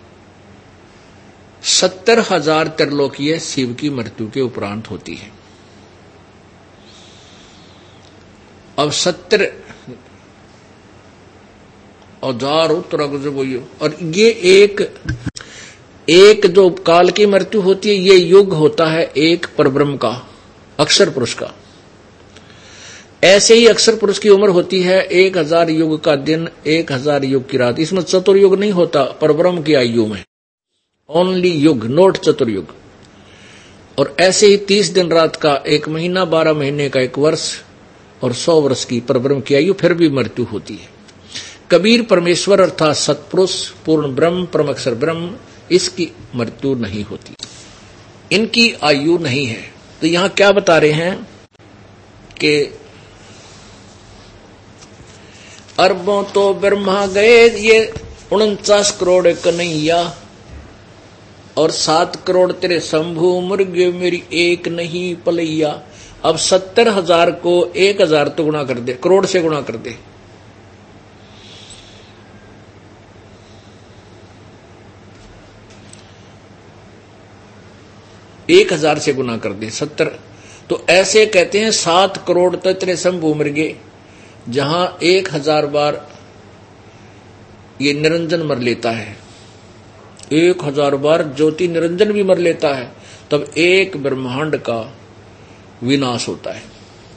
सत्तर हजार त्रिलोकीय शिव की मृत्यु के उपरांत होती है। अब सत्तर हजार उत्तर, और ये एक एक जो काल की मृत्यु होती है, ये युग होता है एक परब्रह्म का, अक्षर पुरुष का। ऐसे ही अक्षर पुरुष की उम्र होती है एक हजार युग का दिन, एक हजार युग की रात। इसमें चतुर्युग नहीं होता परब्रह्म की आयु में, ओनली युग, नोट चतुर्युग। और ऐसे ही तीस दिन रात का एक महीना, बारह महीने का एक वर्ष, और सौ वर्ष की परब्रह्म की आयु, फिर भी मृत्यु होती है। कबीर परमेश्वर अर्थात सतपुरुष, पूर्ण ब्रह्म, परम अक्षर ब्रह्म, इसकी मृत्यु नहीं होती, इनकी आयु नहीं है। तो यहां क्या बता रहे हैं कि अरबों तो ब्रह्मा गए, ये उनचास करोड़ कन्हैया, और सात करोड़ तेरे शंभु मुर्गे, मेरी एक नहीं पलैया। अब सत्तर हजार को एक हजार तो गुणा कर दे, करोड़ से गुणा कर दे, एक हजार से गुना कर दे, सत्तर। तो ऐसे कहते हैं सात करोड़ तेरे शंभु मृगे, जहां एक हजार बार ये निरंजन मर लेता है, एक हजार बार ज्योति निरंजन भी मर लेता है, तब एक ब्रह्मांड का विनाश होता है।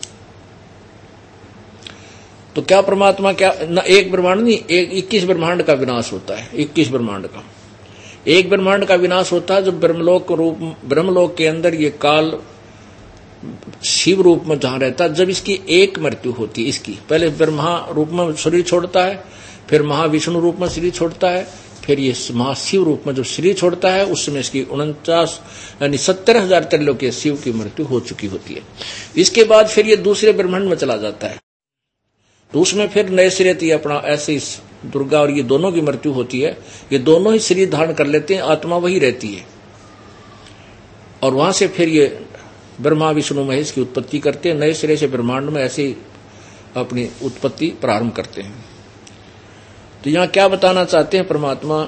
तो क्या परमात्मा, क्या ना एक ब्रह्मांड नहीं, एक इक्कीस ब्रह्मांड का विनाश होता है। इक्कीस ब्रह्मांड का एक ब्रह्मांड का विनाश होता है जब ब्रह्मलोक रूप, ब्रह्मलोक के अंदर ये काल शिव रूप में जहां रहता है, जब इसकी एक मृत्यु होती है। इसकी पहले ब्रह्मा रूप में शरीर छोड़ता है, फिर महाविष्णु रूप में शरीर छोड़ता है, फिर ये महाशिव रूप में जब शरीर छोड़ता है, उस समय इसकी उनचास यानी सत्तर हजार त्रिलोकीय शिव की मृत्यु हो चुकी होती है। इसके बाद फिर ये दूसरे ब्रह्मांड में चला जाता है। तो उसमें फिर नए सिरे थी अपना ऐसे इस दुर्गा और ये दोनों की मृत्यु होती है, ये दोनों ही शरीर धारण कर लेते हैं, आत्मा वही रहती है। और वहां से फिर ये ब्रह्मा विष्णु महेश की उत्पत्ति करते हैं, नए सिरे से ब्रह्मांड में ऐसे अपनी उत्पत्ति प्रारंभ करते हैं। तो यहां क्या बताना चाहते हैं परमात्मा,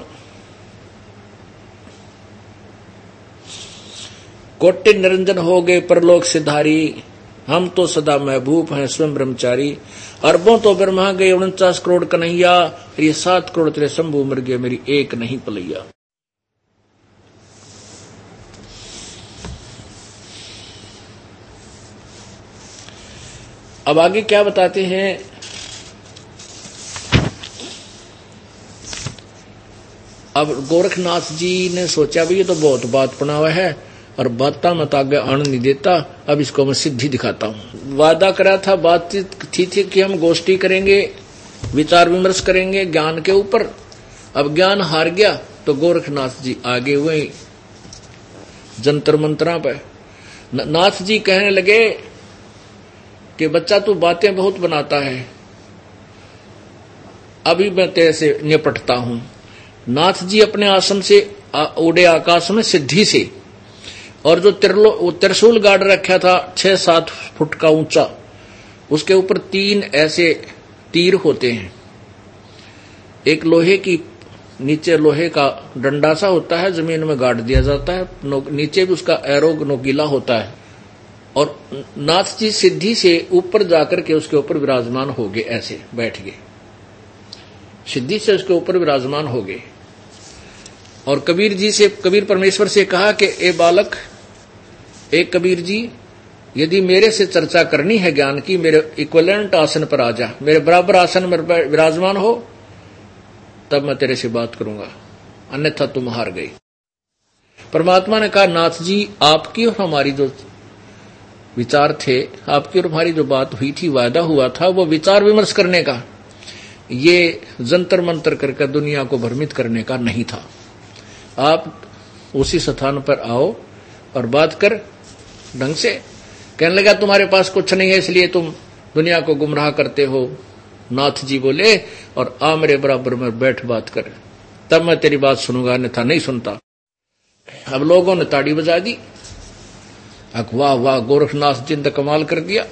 कोटि निरंजन हो गए परलोक सिधारी, हम तो सदा महबूब हैं स्वयं ब्रह्मचारी। अरबों तो ब्रह्मा गए उनचास करोड़ कन्हैया, ये सात करोड़ तेरे शंभु मर गए मेरी एक नहीं पलैया। अब आगे क्या बताते हैं, अब गोरखनाथ जी ने सोचा भी ये तो बहुत बात पढ़ावा है और बाता मत आगे आने नहीं देता, अब इसको मैं सिद्धि दिखाता हूं। वादा करा था, बातचीत थी, थी कि हम गोष्ठी करेंगे, विचार विमर्श करेंगे ज्ञान के ऊपर। अब ज्ञान हार गया तो गोरखनाथ जी आगे हुए जंतर मंत्रा पे। नाथ जी कहने लगे कि बच्चा तू बातें बहुत बनाता है, अभी मैं तेरे से निपटता हूं। नाथ जी अपने आसन से उड़े आकाश में सिद्धि से, और जो त्रिशूल गाड़ रखा था छह सात फुट का ऊंचा, उसके ऊपर तीन ऐसे तीर होते हैं। एक लोहे की, नीचे लोहे का डंडा सा होता है, जमीन में गाड़ दिया जाता है, नीचे भी उसका एरो नोकीला होता है। और नाथ जी सिद्धि से ऊपर जाकर के उसके ऊपर विराजमान हो गए, ऐसे बैठ गए, सिद्धि से उसके ऊपर विराजमान हो गए। और कबीर जी से, कबीर परमेश्वर से कहा कि ए बालक, एक कबीर जी, यदि मेरे से चर्चा करनी है ज्ञान की, मेरे इक्विवेलेंट आसन पर आ जा, मेरे बराबर आसन में विराजमान हो, तब मैं तेरे से बात करूंगा, अन्यथा तुम हार गई। परमात्मा ने कहा, नाथ जी आपकी और हमारी जो विचार थे, आपकी और हमारी जो बात हुई थी, वायदा हुआ था, वो विचार विमर्श करने का, ये जंतर मंतर करके दुनिया को भ्रमित करने का नहीं था। आप उसी स्थान पर आओ और बात कर ढंग से। कहने लगा तुम्हारे पास कुछ नहीं है इसलिए तुम दुनिया को गुमराह करते हो। नाथ जी बोले, और आ मेरे बराबर में बैठ बात कर, तब मैं तेरी बात सुनूंगा, अन्यथा नहीं सुनता। अब लोगों ने ताड़ी बजा दी, वाह वाह गोरखनाथ जी ने कमाल कर दिया।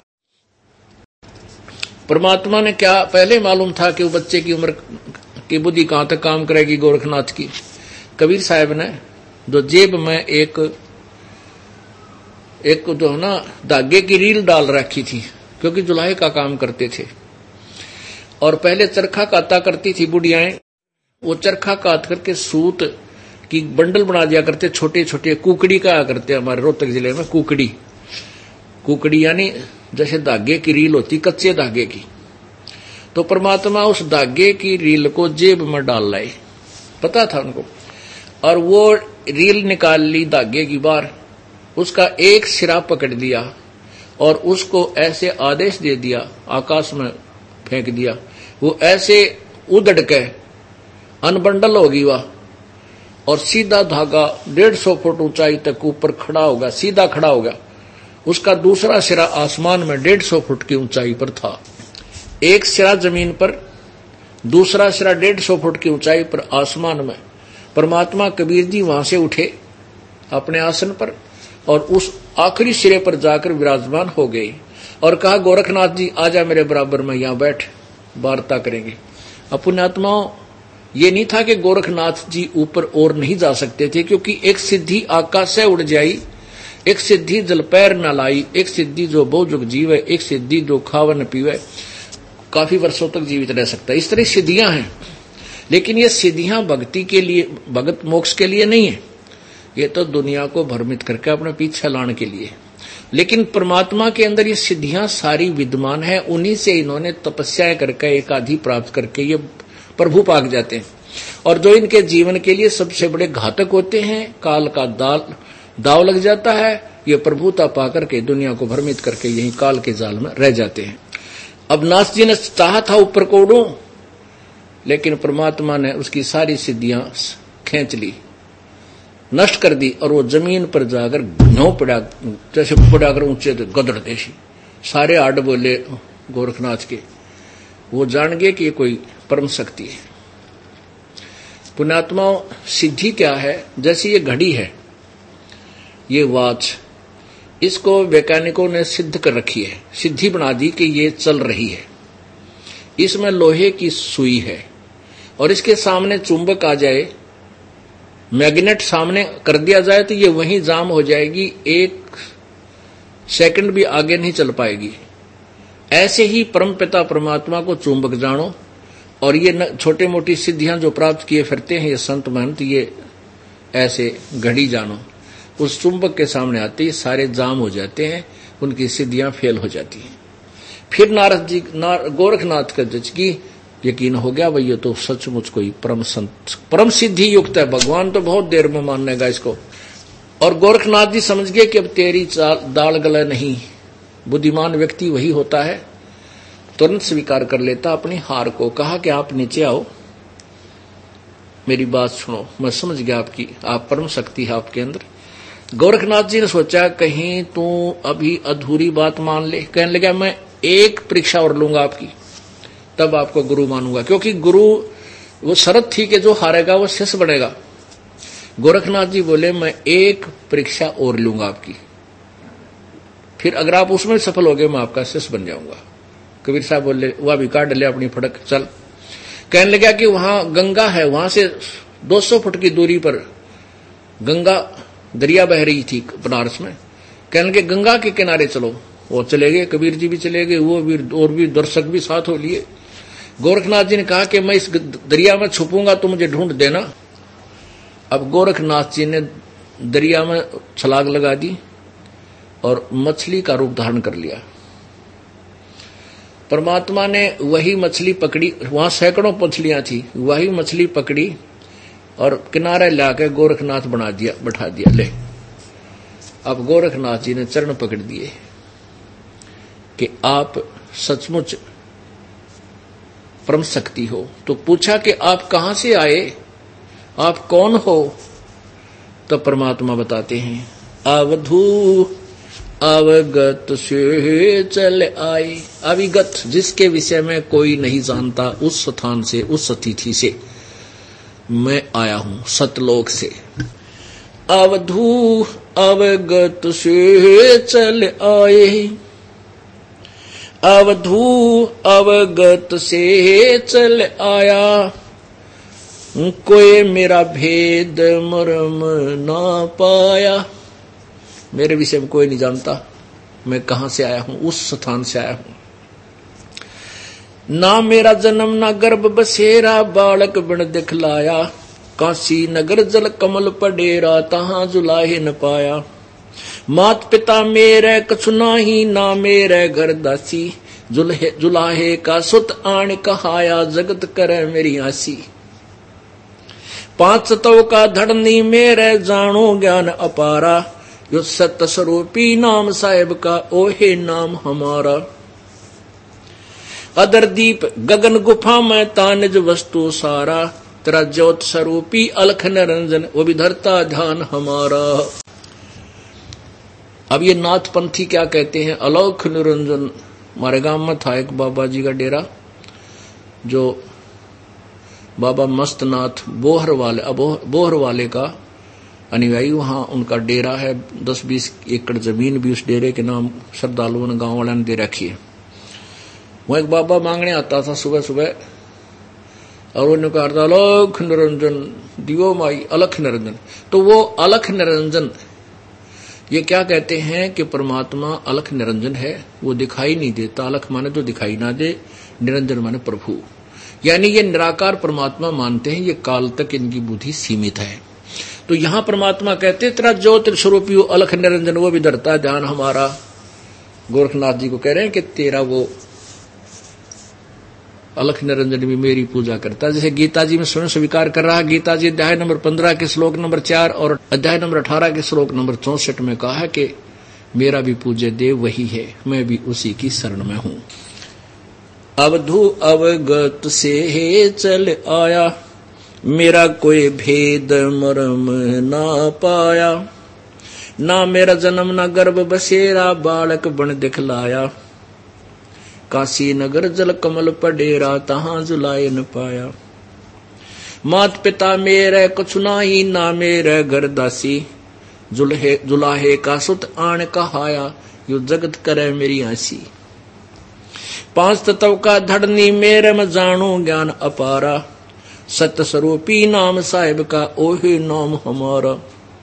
परमात्मा ने क्या पहले मालूम था कि वो बच्चे की उम्र की बुद्धि कहां तक काम करेगी गोरखनाथ की। कबीर साहब ने जो जेब में एक एक जो है ना धागे की रील डाल रखी थी, क्योंकि जुलाई का काम करते थे, और पहले चरखा काता करती थी बुढ़ियाएं, वो चरखा काट करके सूत की बंडल बना दिया करते, छोटे छोटे कुकड़ी कहा करते हमारे रोहतक जिले में, कुकड़ी कुकड़ी यानी जैसे धागे की रील होती, कच्चे धागे की। तो परमात्मा उस धागे की रील को जेब में डाल लाए, पता था उनको, और वो रील निकाल ली धागे की बाहर, उसका एक सिरा पकड़ लिया और उसको ऐसे आदेश दे दिया, आकाश में फेंक दिया। वो ऐसे उदड़ के अनबंडल होगी वह, और सीधा धागा डेढ़ सौ फुट ऊंचाई तक ऊपर खड़ा होगा, सीधा खड़ा होगा। उसका दूसरा सिरा आसमान में डेढ़ सौ फुट की ऊंचाई पर था। एक सिरा जमीन पर, दूसरा सिरा डेढ़ सौ फुट की ऊंचाई पर आसमान में। परमात्मा कबीर जी वहां से उठे अपने आसन पर और उस आखिरी सिरे पर जाकर विराजमान हो गए और कहा, गोरखनाथ जी आजा मेरे बराबर में, यहां बैठ, वार्ता करेंगे। अब पुण्यात्माओं, ये नहीं था कि गोरखनाथ जी ऊपर और नहीं जा सकते थे, क्योंकि एक सिद्धि आकाश से उड़ जाई, एक सिद्धि जल पैर न लाई, एक सिद्धि जो बहुजुग जीवे, एक सिद्धि जो खावे न पीवे, काफी वर्षों तक जीवित रह सकता है। इस तरह सिद्धियां हैं, लेकिन ये सिद्धियां भक्ति के लिए, भगत मोक्ष के लिए नहीं है, ये तो दुनिया को भ्रमित करके अपने पीछे लाने के लिए। लेकिन परमात्मा के अंदर ये सिद्धियां सारी विद्यमान है, उन्हीं से इन्होंने तपस्या करके एक आधी प्राप्त करके ये प्रभु पाक जाते हैं। और जो इनके जीवन के लिए सबसे बड़े घातक होते हैं, काल का दाल दाव लग जाता है, ये प्रभुता पाकर के दुनिया को भ्रमित करके यही काल के जाल में रह जाते हैं। अब नाथ जी ने चाहा था ऊपर को उड़ूं, लेकिन परमात्मा ने उसकी सारी सिद्धियां खींच ली, नष्ट कर दी, और वो जमीन पर जाकर घनौ पड़ा, जैसे पड़ाकर ऊंचे गदड़ देशी। सारे आड बोले गोरखनाथ के, वो जान गए कि ये कोई परम शक्ति है। पुण्यात्माओं, सिद्धि क्या है? जैसे ये घड़ी है, ये वॉच, इसको वैज्ञानिकों ने सिद्ध कर रखी है, सिद्धि बना दी कि ये चल रही है। इसमें लोहे की सुई है और इसके सामने चुंबक आ जाए, मैग्नेट सामने कर दिया जाए तो ये वहीं जाम हो जाएगी, एक सेकंड भी आगे नहीं चल पाएगी। ऐसे ही परमपिता परमात्मा को चुंबक जानो, और ये छोटे मोटी सिद्धियां जो प्राप्त किए फिरते हैं ये संत महंत, ये ऐसे घड़ी जानो। उस चुंबक के सामने आते ही सारे जाम हो जाते हैं, उनकी सिद्धियां फेल हो जाती हैं। फिर नारद जी नार, गोरखनाथ का जज की यकीन हो गया, भाई ये तो सचमुच कोई परम संत, परम सिद्धि युक्त है, भगवान तो बहुत देर में मानेगा इसको। और गोरखनाथ जी समझ गए कि अब तेरी दाल गला नहीं। बुद्धिमान व्यक्ति वही होता है, तुरंत स्वीकार कर लेता अपनी हार को। कहा कि आप नीचे आओ, मेरी बात सुनो, मैं समझ गया आपकी, आप परम शक्ति है आपके अंदर। गोरखनाथ जी ने सोचा कहीं तू अभी अधूरी बात मान ले। कहने लगा मैं एक परीक्षा और लूंगा आपकी, तब आपको गुरु मानूंगा, क्योंकि गुरु वो शर्त थी कि जो हारेगा वो शिष्य बनेगा। गोरखनाथ जी बोले मैं एक परीक्षा और लूंगा आपकी, फिर अगर आप उसमें सफल हो गए मैं आपका शिष्य बन जाऊंगा। कबीर साहब बोले वह भी काट ले अपनी फटक, चल। कहने लगा कि वहां गंगा है, वहां से दो सौ फुट की दूरी पर गंगा दरिया बह रही थी बनारस में। कहने लगे गंगा के किनारे चलो, वो चले गए, कबीर जी भी चले गए, वो भी और भी दर्शक भी साथ हो लिए। गोरखनाथ जी ने कहा कि मैं इस दरिया में छुपूंगा तो मुझे ढूंढ देना। अब गोरखनाथ जी ने दरिया में छलांग लगा दी और मछली का रूप धारण कर लिया। परमात्मा ने वही मछली पकड़ी, वहां सैकड़ों मछलियां थी, वही मछली पकड़ी और किनारे लाकर गोरखनाथ बना दिया, बैठा दिया। ले, अब गोरखनाथ जी ने चरण पकड़ दिए कि आप सचमुच परम शक्ति हो। तो पूछा कि आप कहां से आए, आप कौन हो? तो परमात्मा बताते हैं अवधू अवगत से चल आए। अविगत, जिसके विषय में कोई नहीं जानता, उस स्थान से, उस अतिथि से मैं आया हूं, सतलोक से। अवधू अवगत से चल आए, अवधू अवगत से चल आया, कोई मेरा भेद मर्म ना पाया। मेरे विषय में कोई नहीं जानता, मैं कहां से आया हूं, उस स्थान से आया हूं। ना मेरा जन्म ना गर्भ बसेरा, बालक बिन दिखलाया, काशी नगर जल कमल पडेरा, तहां जुलाहे न पाया। मात पिता मेरे कछु नाही, ना मेरे घर दासी, जुल्हे जुलाहे का सुत आण कहाया, जगत करे मेरी आसी। पांच तव का धड़नी मेरे, जानो ज्ञान अपारा, यो सत्य स्वरूपी नाम साहेब का, ओहे नाम हमारा। अदर दीप गगन गुफा में तानिज वस्तु सारा, तेरा ज्योत स्वरूपी अलख निरंजन, वो भी धरता ध्यान हमारा। अब ये नाथपंथी क्या कहते हैं, अलौख निरंजन। हमारे गांव में था एक बाबा जी का डेरा, जो बाबा मस्तनाथ बोहर वाले बोहर वाले का अनुयायी, वहां उनका डेरा है। दस बीस एकड़ जमीन भी उस डेरे के नाम श्रद्धालुओं ने, गांव वालों ने दे रखी है। वहां एक बाबा मांगने आता था सुबह सुबह, और उन्होंने कहा था अलख निरंजन दियो माई, अलख निरंजन। तो वो अलख निरंजन ये क्या कहते हैं कि परमात्मा अलख निरंजन है, वो दिखाई नहीं देता। अलख माने तो दिखाई ना दे, निरंजन माने प्रभु, यानी ये निराकार परमात्मा मानते हैं। ये काल तक इनकी बुद्धि सीमित है। तो यहां परमात्मा कहते तेरा ज्योति स्वरूपी हो अलख निरंजन, वो भी धरता ध्यान हमारा। गोरखनाथ जी को कह रहे हैं कि तेरा वो अलख निरंजन भी मेरी पूजा करता है। जैसे गीता जी में स्वयं स्वीकार कर रहा है। गीता जी अध्याय नंबर पंद्रह के श्लोक नंबर चार और अध्याय नंबर अठारह के श्लोक नंबर चौसठ में कहा है कि मेरा भी पूज्य देव वही है, मैं भी उसी की शरण में हूं। अवधू अवगत से चल आया, मेरा कोई भेद मर्म ना पाया। ना मेरा जन्म ना गर्भ बसेरा, बालक बन दिखलाया। काशी नगर जल कमल पडेरा तहां जुलाए न पाया। मात पिता मेरे कुछ नाही ना मेरे घर दासी, जुल्हे जुलाहे का सुत आण कहाया यो जगत करे मेरी आसी। पांच तत्व का धड़नी मेरे में जानो ज्ञान अपारा, सत्य स्वरूपी नाम साहिब का ओहे नाम हमारा।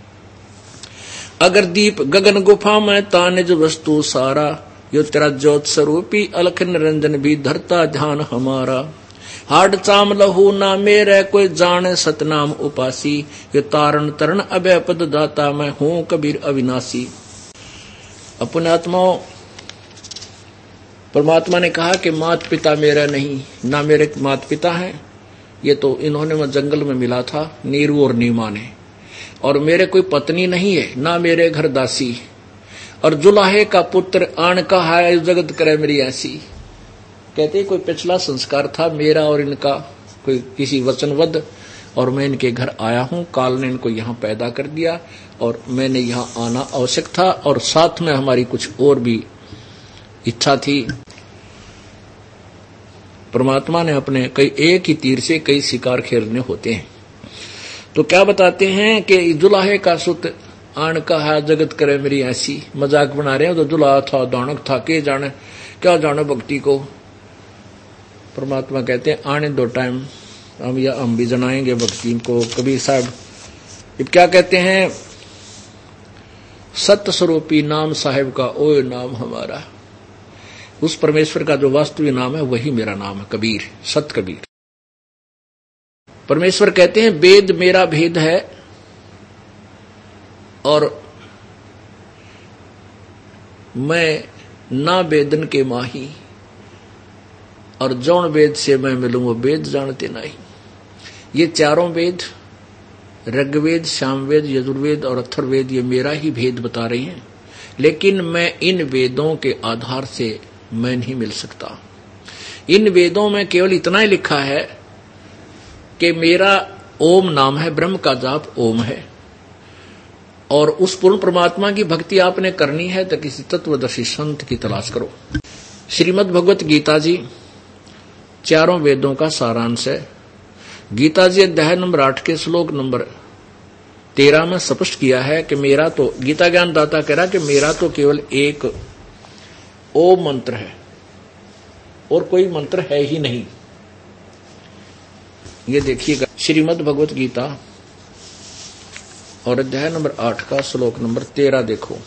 अगर दीप गगन गुफा में तानिज वस्तु सारा, यो तेरा ज्योत स्वरूपी अलख निरंजन भी धरता ध्यान हमारा। हाड चाम लहू ना मेरे कोई जाने सतनाम उपासी, ये तारण तरण अभय पद दाता मैं हूं कबीर अविनाशी। अपने आत्माओं, परमात्मा ने कहा कि मात पिता मेरा नहीं, ना मेरे मात पिता हैं। ये तो इन्होंने मैं जंगल में मिला था नीरू और नीमा ने। और मेरे कोई पत्नी नहीं है, ना मेरे घर दासी। और जुलाहे का पुत्र आण का है जगत करे मेरी ऐसी। कहते कोई पिछला संस्कार था मेरा और इनका, कोई किसी वचनबद्ध, और मैं इनके घर आया हूं। काल ने इनको यहाँ पैदा कर दिया और मैंने यहाँ आना आवश्यक था, और साथ में हमारी कुछ और भी इच्छा थी। परमात्मा ने अपने कई एक ही तीर से कई शिकार खेलने होते हैं। तो क्या बताते हैं कि जुलाहे का सुत आण का है जगत करे मेरी ऐसी। मजाक बना रहे हैं, तो जुलाहा था दानक था, के जाने क्या जाने भक्ति को। परमात्मा कहते हैं आने दो टाइम, हम या हम भी जनाएंगे भक्ति को। कबीर साहब अब क्या कहते हैं, सत्य स्वरूपी नाम साहिब का ओए नाम हमारा। उस परमेश्वर का जो वास्तविक नाम है वही मेरा नाम है कबीर, सत कबीर। परमेश्वर कहते हैं वेद मेरा भेद है, और मैं ना वेदन के माही, और जौन वेद से मैं मिलूं वो वेद जानते नहीं। ये चारों वेद, ऋग्वेद, सामवेद, यजुर्वेद और अथर्ववेद, ये मेरा ही भेद बता रही हैं। लेकिन मैं इन वेदों के आधार से मैं नहीं मिल सकता। इन वेदों में केवल इतना ही लिखा है कि मेरा ओम नाम है, ब्रह्म का जाप ओम है। और उस पूर्ण परमात्मा की भक्ति आपने करनी है तो किसी तत्वदर्शी संत की तलाश करो। श्रीमद् भगवत गीता जी चारों वेदों का सारांश है। गीता जी अध्याय नंबर आठ के श्लोक नंबर तेरह में स्पष्ट किया है कि मेरा तो, गीता ज्ञान दाता कह रहा कि मेरा तो केवल एक ओम मंत्र है और कोई मंत्र है ही नहीं। ये देखिएगा श्रीमद् भगवत गीता और अध्याय नंबर आठ का श्लोक नंबर तेरह देखो।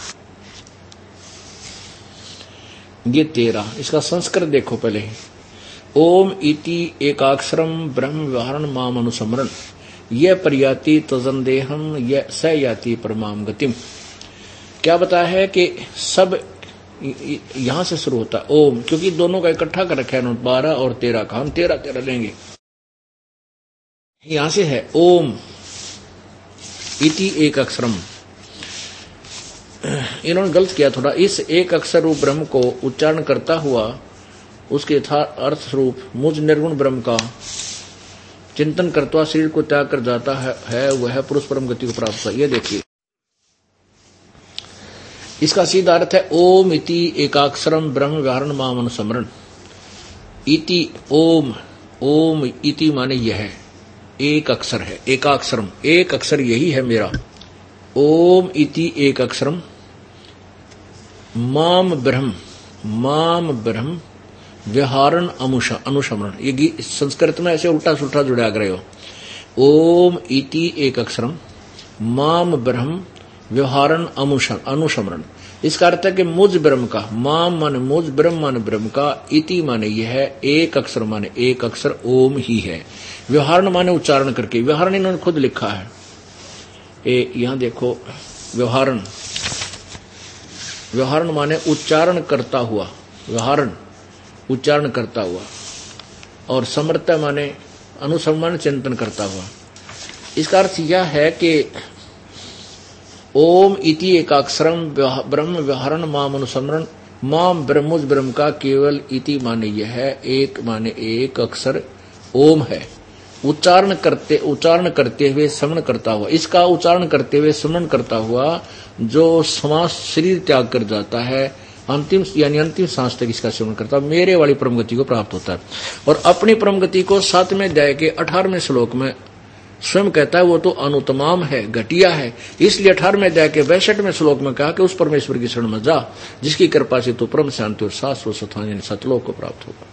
ये तेरह, इसका संस्कृत देखो पहले। ओम इति एकाक्षरम ब्रह्म व्यवहारण माम अनुसमरण, यह पर्याति तजन देहम यह स याति परमाम गतिम। क्या बताया है कि सब यहां से शुरू होता है ओम, क्योंकि दोनों का इकट्ठा कर रखा है बारह और तेरह का, हम तेरह तेरह लेंगे। यहां से है ओम इति एक अक्षरम। इन्होंने गलत किया थोड़ा। इस एक अक्षर रूप ब्रह्म को उच्चारण करता हुआ उसके अर्थ स्वरूप मुझ निर्गुण ब्रह्म का चिंतन करता शरीर को त्याग कर जाता है, है वह पुरुष परम गति को प्राप्त है। ये देखिए इसका सीधा अर्थ है ओम इति एकाक्षरम ब्रह्म व्याहरण माम अनुसमरण। इति ओम, ओम इति माने यह एक अक्षर है, एकाक्षरम एक अक्षर यही है मेरा। ओम इति एक अक्षरम माम ब्रह्म, माम ब्रह्म व्यवहारण अनुसमरण। ये संस्कृत में ऐसे उल्टा सुल्टा जुड़ा कर रहे हो। ओम इति एक अक्षरम माम ब्रह्म व्यवहारण अनुसमरण। इसका अर्थ है कि मुझ ब्रह्म का, माम माने मुझ, ब्रह्म माने ब्रह्म का, इति माने यह है, एक अक्षर माने एक अक्षर ओम ही है। व्यवहारण माने उच्चारण करके, व्यवहारण इन्होंने खुद लिखा है। ए यहां देखो व्यवहारण, व्यवहारण माने उच्चारण करता हुआ, व्यवहारण उच्चारण करता हुआ, और समर्थ माने अनुसमरण चिंतन करता हुआ। इसका अर्थ यह है कि ओम इति एकाक्षरम ब्रह्म व्यवहारण माम अनुसमरण, माम ब्रह्मुज ब्रह्म का केवल इति माने यह है, एक माने एक अक्षर ओम है। उच्चारण करते उच्चारण करते हुए स्मरण करता हुआ, इसका उच्चारण करते हुए स्मरण करता हुआ जो समाज शरीर त्याग कर जाता है अंतिम यानी अंतिम सांस तक इसका सेवन करता है, मेरे वाली परम गति को प्राप्त होता है। और अपनी परम गति को सातवें अध्याय के अठारहवें श्लोक में स्वयं कहता है वो तो अनुतमाम है, घटिया है। इसलिए अठारहवें अध्याय के बैसठवें श्लोक में कहा कि उस परमेश्वर की शरण में जा जिसकी कृपा से तो परम शांति और शाश्वत सत्वान यानी सतलोक को प्राप्त होगा।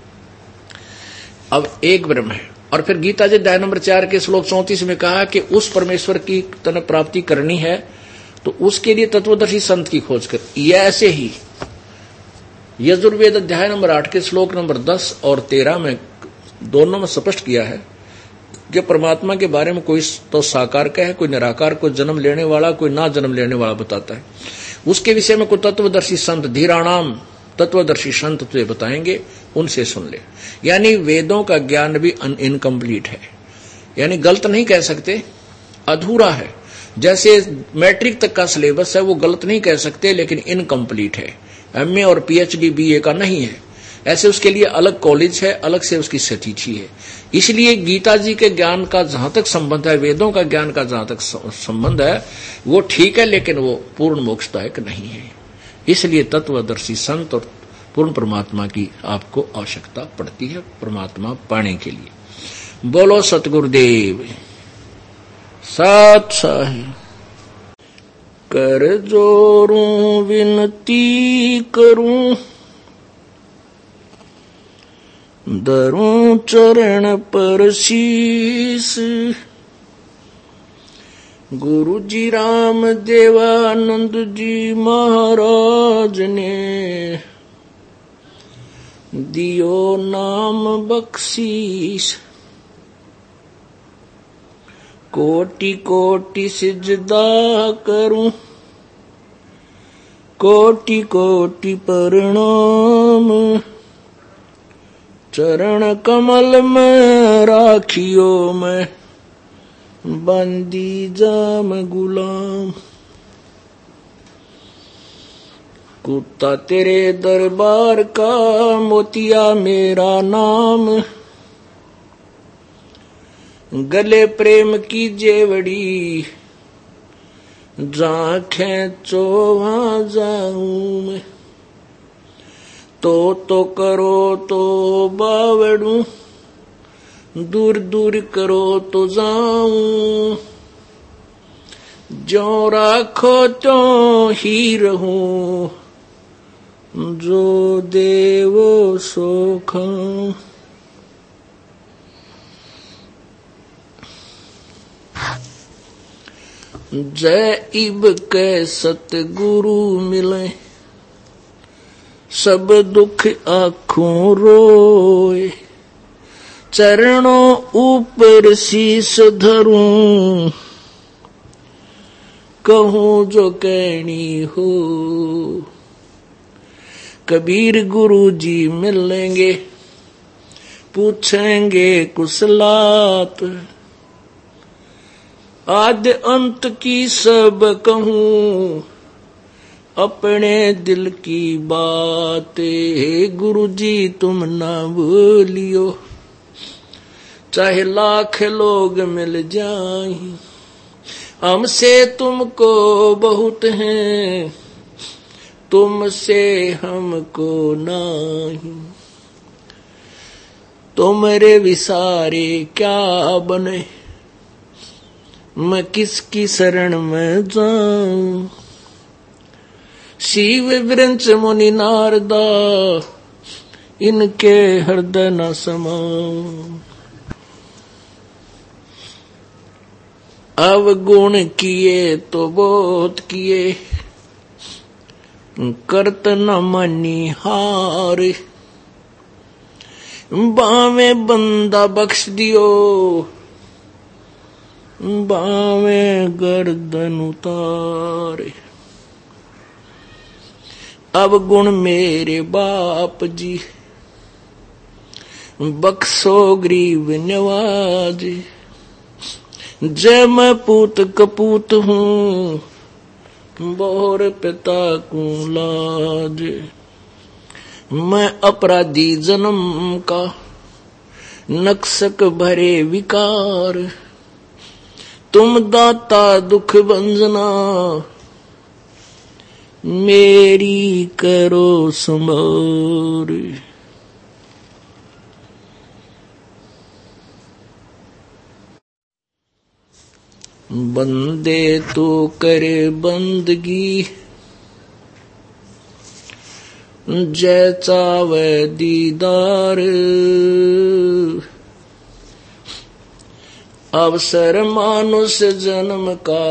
अब एक ब्रह्म है। और फिर गीता जी अध्याय नंबर चार के श्लोक चौंतीस में कहा कि उस परमेश्वर की तन प्राप्ति करनी है तो उसके लिए तत्वदर्शी संत की खोज कर। यह ऐसे ही यजुर्वेद अध्याय नंबर आठ के श्लोक नंबर दस और तेरह में दोनों में स्पष्ट किया है कि परमात्मा के बारे में कोई तो साकार का है, कोई निराकार, कोई जन्म लेने वाला, कोई ना जन्म लेने वाला बताता है। उसके विषय में कोई तत्वदर्शी संत धीराणाम तत्वदर्शी संत तुझे बताएंगे, उनसे सुन ले। यानी वेदों का ज्ञान भी इनकम्प्लीट है, यानी गलत नहीं कह सकते, अधूरा है। जैसे मैट्रिक तक का सिलेबस है वो गलत नहीं कह सकते लेकिन इनकम्प्लीट है, एमए और पीएचडी बीए का नहीं है। ऐसे उसके लिए अलग कॉलेज है, अलग से उसकी सतीथि है। इसलिए गीता जी के ज्ञान का जहां तक संबंध है, वेदों का ज्ञान का जहां तक संबंध है वो ठीक है, लेकिन वो पूर्ण मोक्षदायक नहीं है। इसलिए तत्वदर्शी संत और पूर्ण परमात्मा की आपको आवश्यकता पड़ती है परमात्मा पाने के लिए। बोलो सतगुरुदेव सत साहिब। कर जोरूं विनती करूं, धरूं चरण पर शीस। गुरु जी राम देवानंद जी महाराज ने दियो नाम बख्शीश। कोटि कोटि सिजदा करूं, कोटि कोटि प्रणाम। चरण कमल में राखियो मैं, बंदी जाम गुलाम। कुत्ता तेरे दरबार का, मोतिया मेरा नाम। गले प्रेम की जेवड़ी, जहां खेचो वहां जाऊं मैं। तो तो करो तो बावड़ू, दूर दूर करो तो जाऊं। जो राखो तो ही रहूं, जो देवो सो खाऊं। जय इब के सतगुरु मिले, सब दुख आँखों रोए। चरणों ऊपर शीस धरूं, कहूं जो कहनी हो। कबीर गुरु जी मिलेंगे, पूछेंगे कुशलात। आद्य अंत की सब कहूं, अपने दिल की बातें। गुरु जी तुम ना भूलियो, चाहे लाख लोग मिल जाएं। हमसे तुमको बहुत हैं, तुमसे हमको नहीं। तुम्हारे विसारे क्या बने, मैं किसकी शरण में जाऊं। शिव वृंच मुनि नारदा, इनके हृदय न समाऊं। अवगुण किए तो बहुत किए, करत न मनी हार। बावे बंदा बख्श दियो, बावे गर्दन उतारे। अब गुण मेरे बाप जी, बख्शो गरीब नवाज। जय मैं पूत कपूत हूँ, बोर पिता को लाज। मैं अपराधी जन्म का, नक्सक भरे विकार। तुम दाता दुख भंजना, मेरी करो संभार। बंदे तो करे बंदगी जय चावे दीदार। अवसर मानुष जन्म का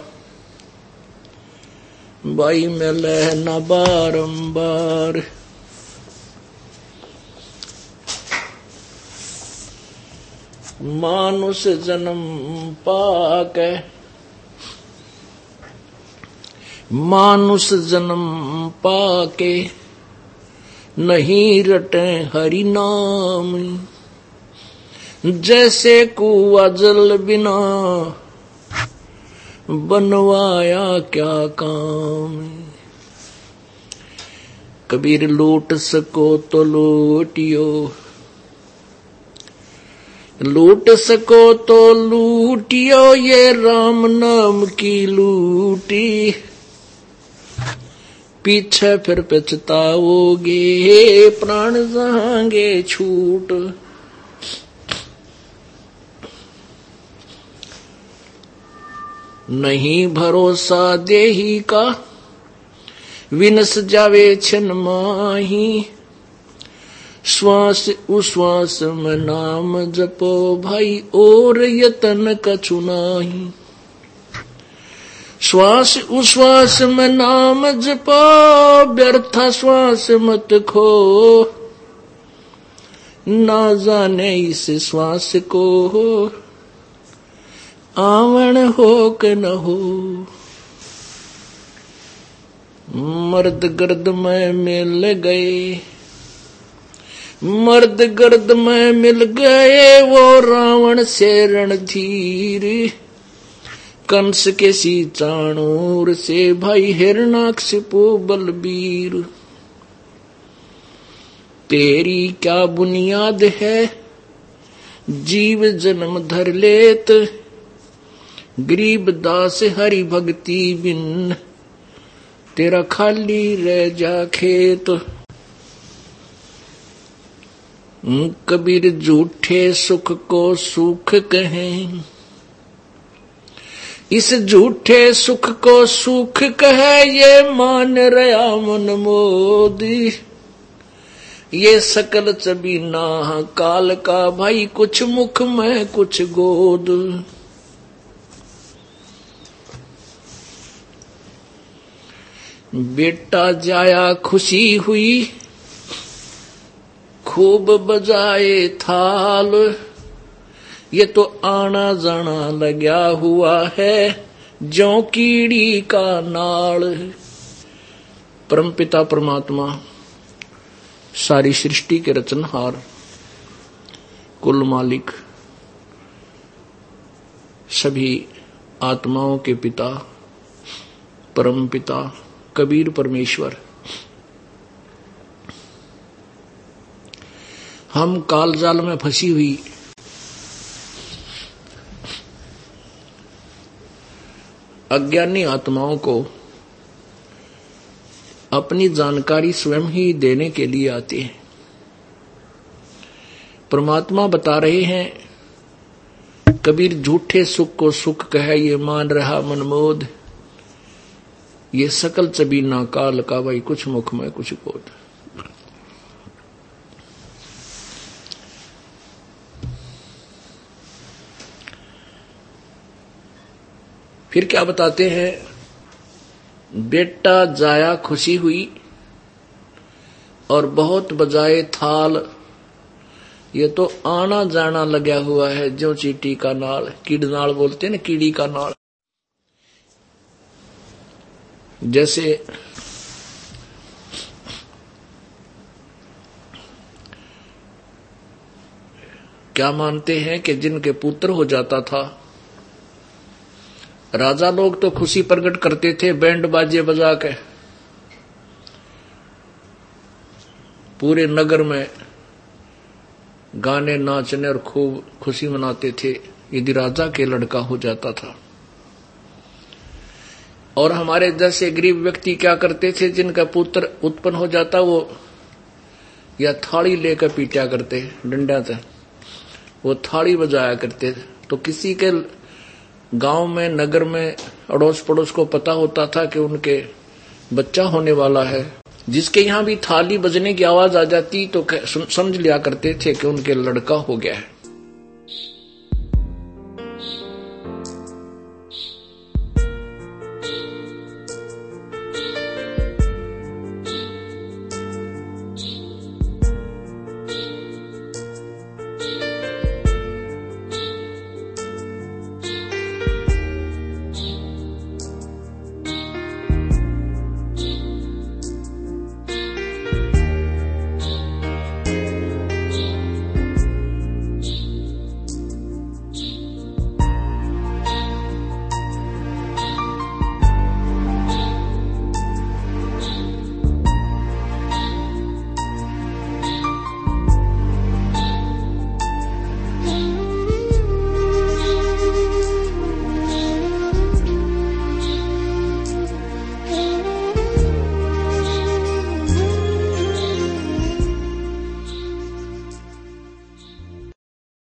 भाई मिले न बारंबार। मानुष जन्म पाके मानुष जन्म पाके नहीं रटे हरि नाम। जैसे कुआ जल बिना बनवाया क्या काम। कबीर लूट सको तो लूटियो, लूट सको तो लूटियो ये राम नाम की लूटी। पीछे फिर पछताओगे प्राण जाएंगे छूट। नहीं भरोसा देही का विनस जावे छिन माही। श्वास उश्वास में नाम जपो भाई और यतन कछु नाही। श्वास उश्वास में नाम जपो व्यर्थ श्वास मत खो। ना जाने इस श्वास को आवन हो के न हो। मर्द गर्द में मिल गए, मर्द गर्द में मिल गए वो रावण से रणधीर। कंस के सी चाणूर से भाई हिरणाकशिपु बलबीर। तेरी क्या बुनियाद है जीव जन्म धर लेत। गरीब दास हरि भक्ति बिन तेरा खाली रह जा खेत। कबीर झूठे सुख को सुख कहें, इस झूठे सुख को सुख कहे ये मान रहा मन मोदी। ये सकल चबीना काल का भाई कुछ मुख में कुछ गोद। बेटा जाया खुशी हुई खूब बजाए थाल। ये तो आना जाना लगा हुआ है ज्यों कीड़ी का नाल। परमपिता परमात्मा सारी सृष्टि के रचनहार कुल मालिक सभी आत्माओं के पिता परमपिता कबीर परमेश्वर, हम कालजाल में फंसी हुई अज्ञानी आत्माओं को अपनी जानकारी स्वयं ही देने के लिए आते हैं। परमात्मा बता रहे हैं कबीर झूठे सुख को सुख कहे ये मान रहा मनमोद। ये सकल चबीना काल का भाई कुछ मुख में कुछ गोद। फिर क्या बताते हैं, बेटा जाया खुशी हुई और बहुत बजाए थाल। ये तो आना जाना लगा हुआ है जो चीटी का नाल। कीड़नाल बोलते हैं ना, कीड़ी का नाल। जैसे क्या मानते हैं कि जिनके पुत्र हो जाता था, राजा लोग तो खुशी प्रकट करते थे बैंड बाजे बजा के, पूरे नगर में गाने नाचने और खूब खुशी मनाते थे यदि राजा के लड़का हो जाता था। और हमारे जैसे गरीब व्यक्ति क्या करते थे, जिनका पुत्र उत्पन्न हो जाता वो या थाली लेकर पीटा करते, डंडा से वो थाली बजाया करते थे। तो किसी के गांव में, नगर में, अड़ोस पड़ोस को पता होता था कि उनके बच्चा होने वाला है, जिसके यहाँ भी थाली बजने की आवाज आ जाती तो समझ लिया करते थे कि उनके लड़का हो गया है।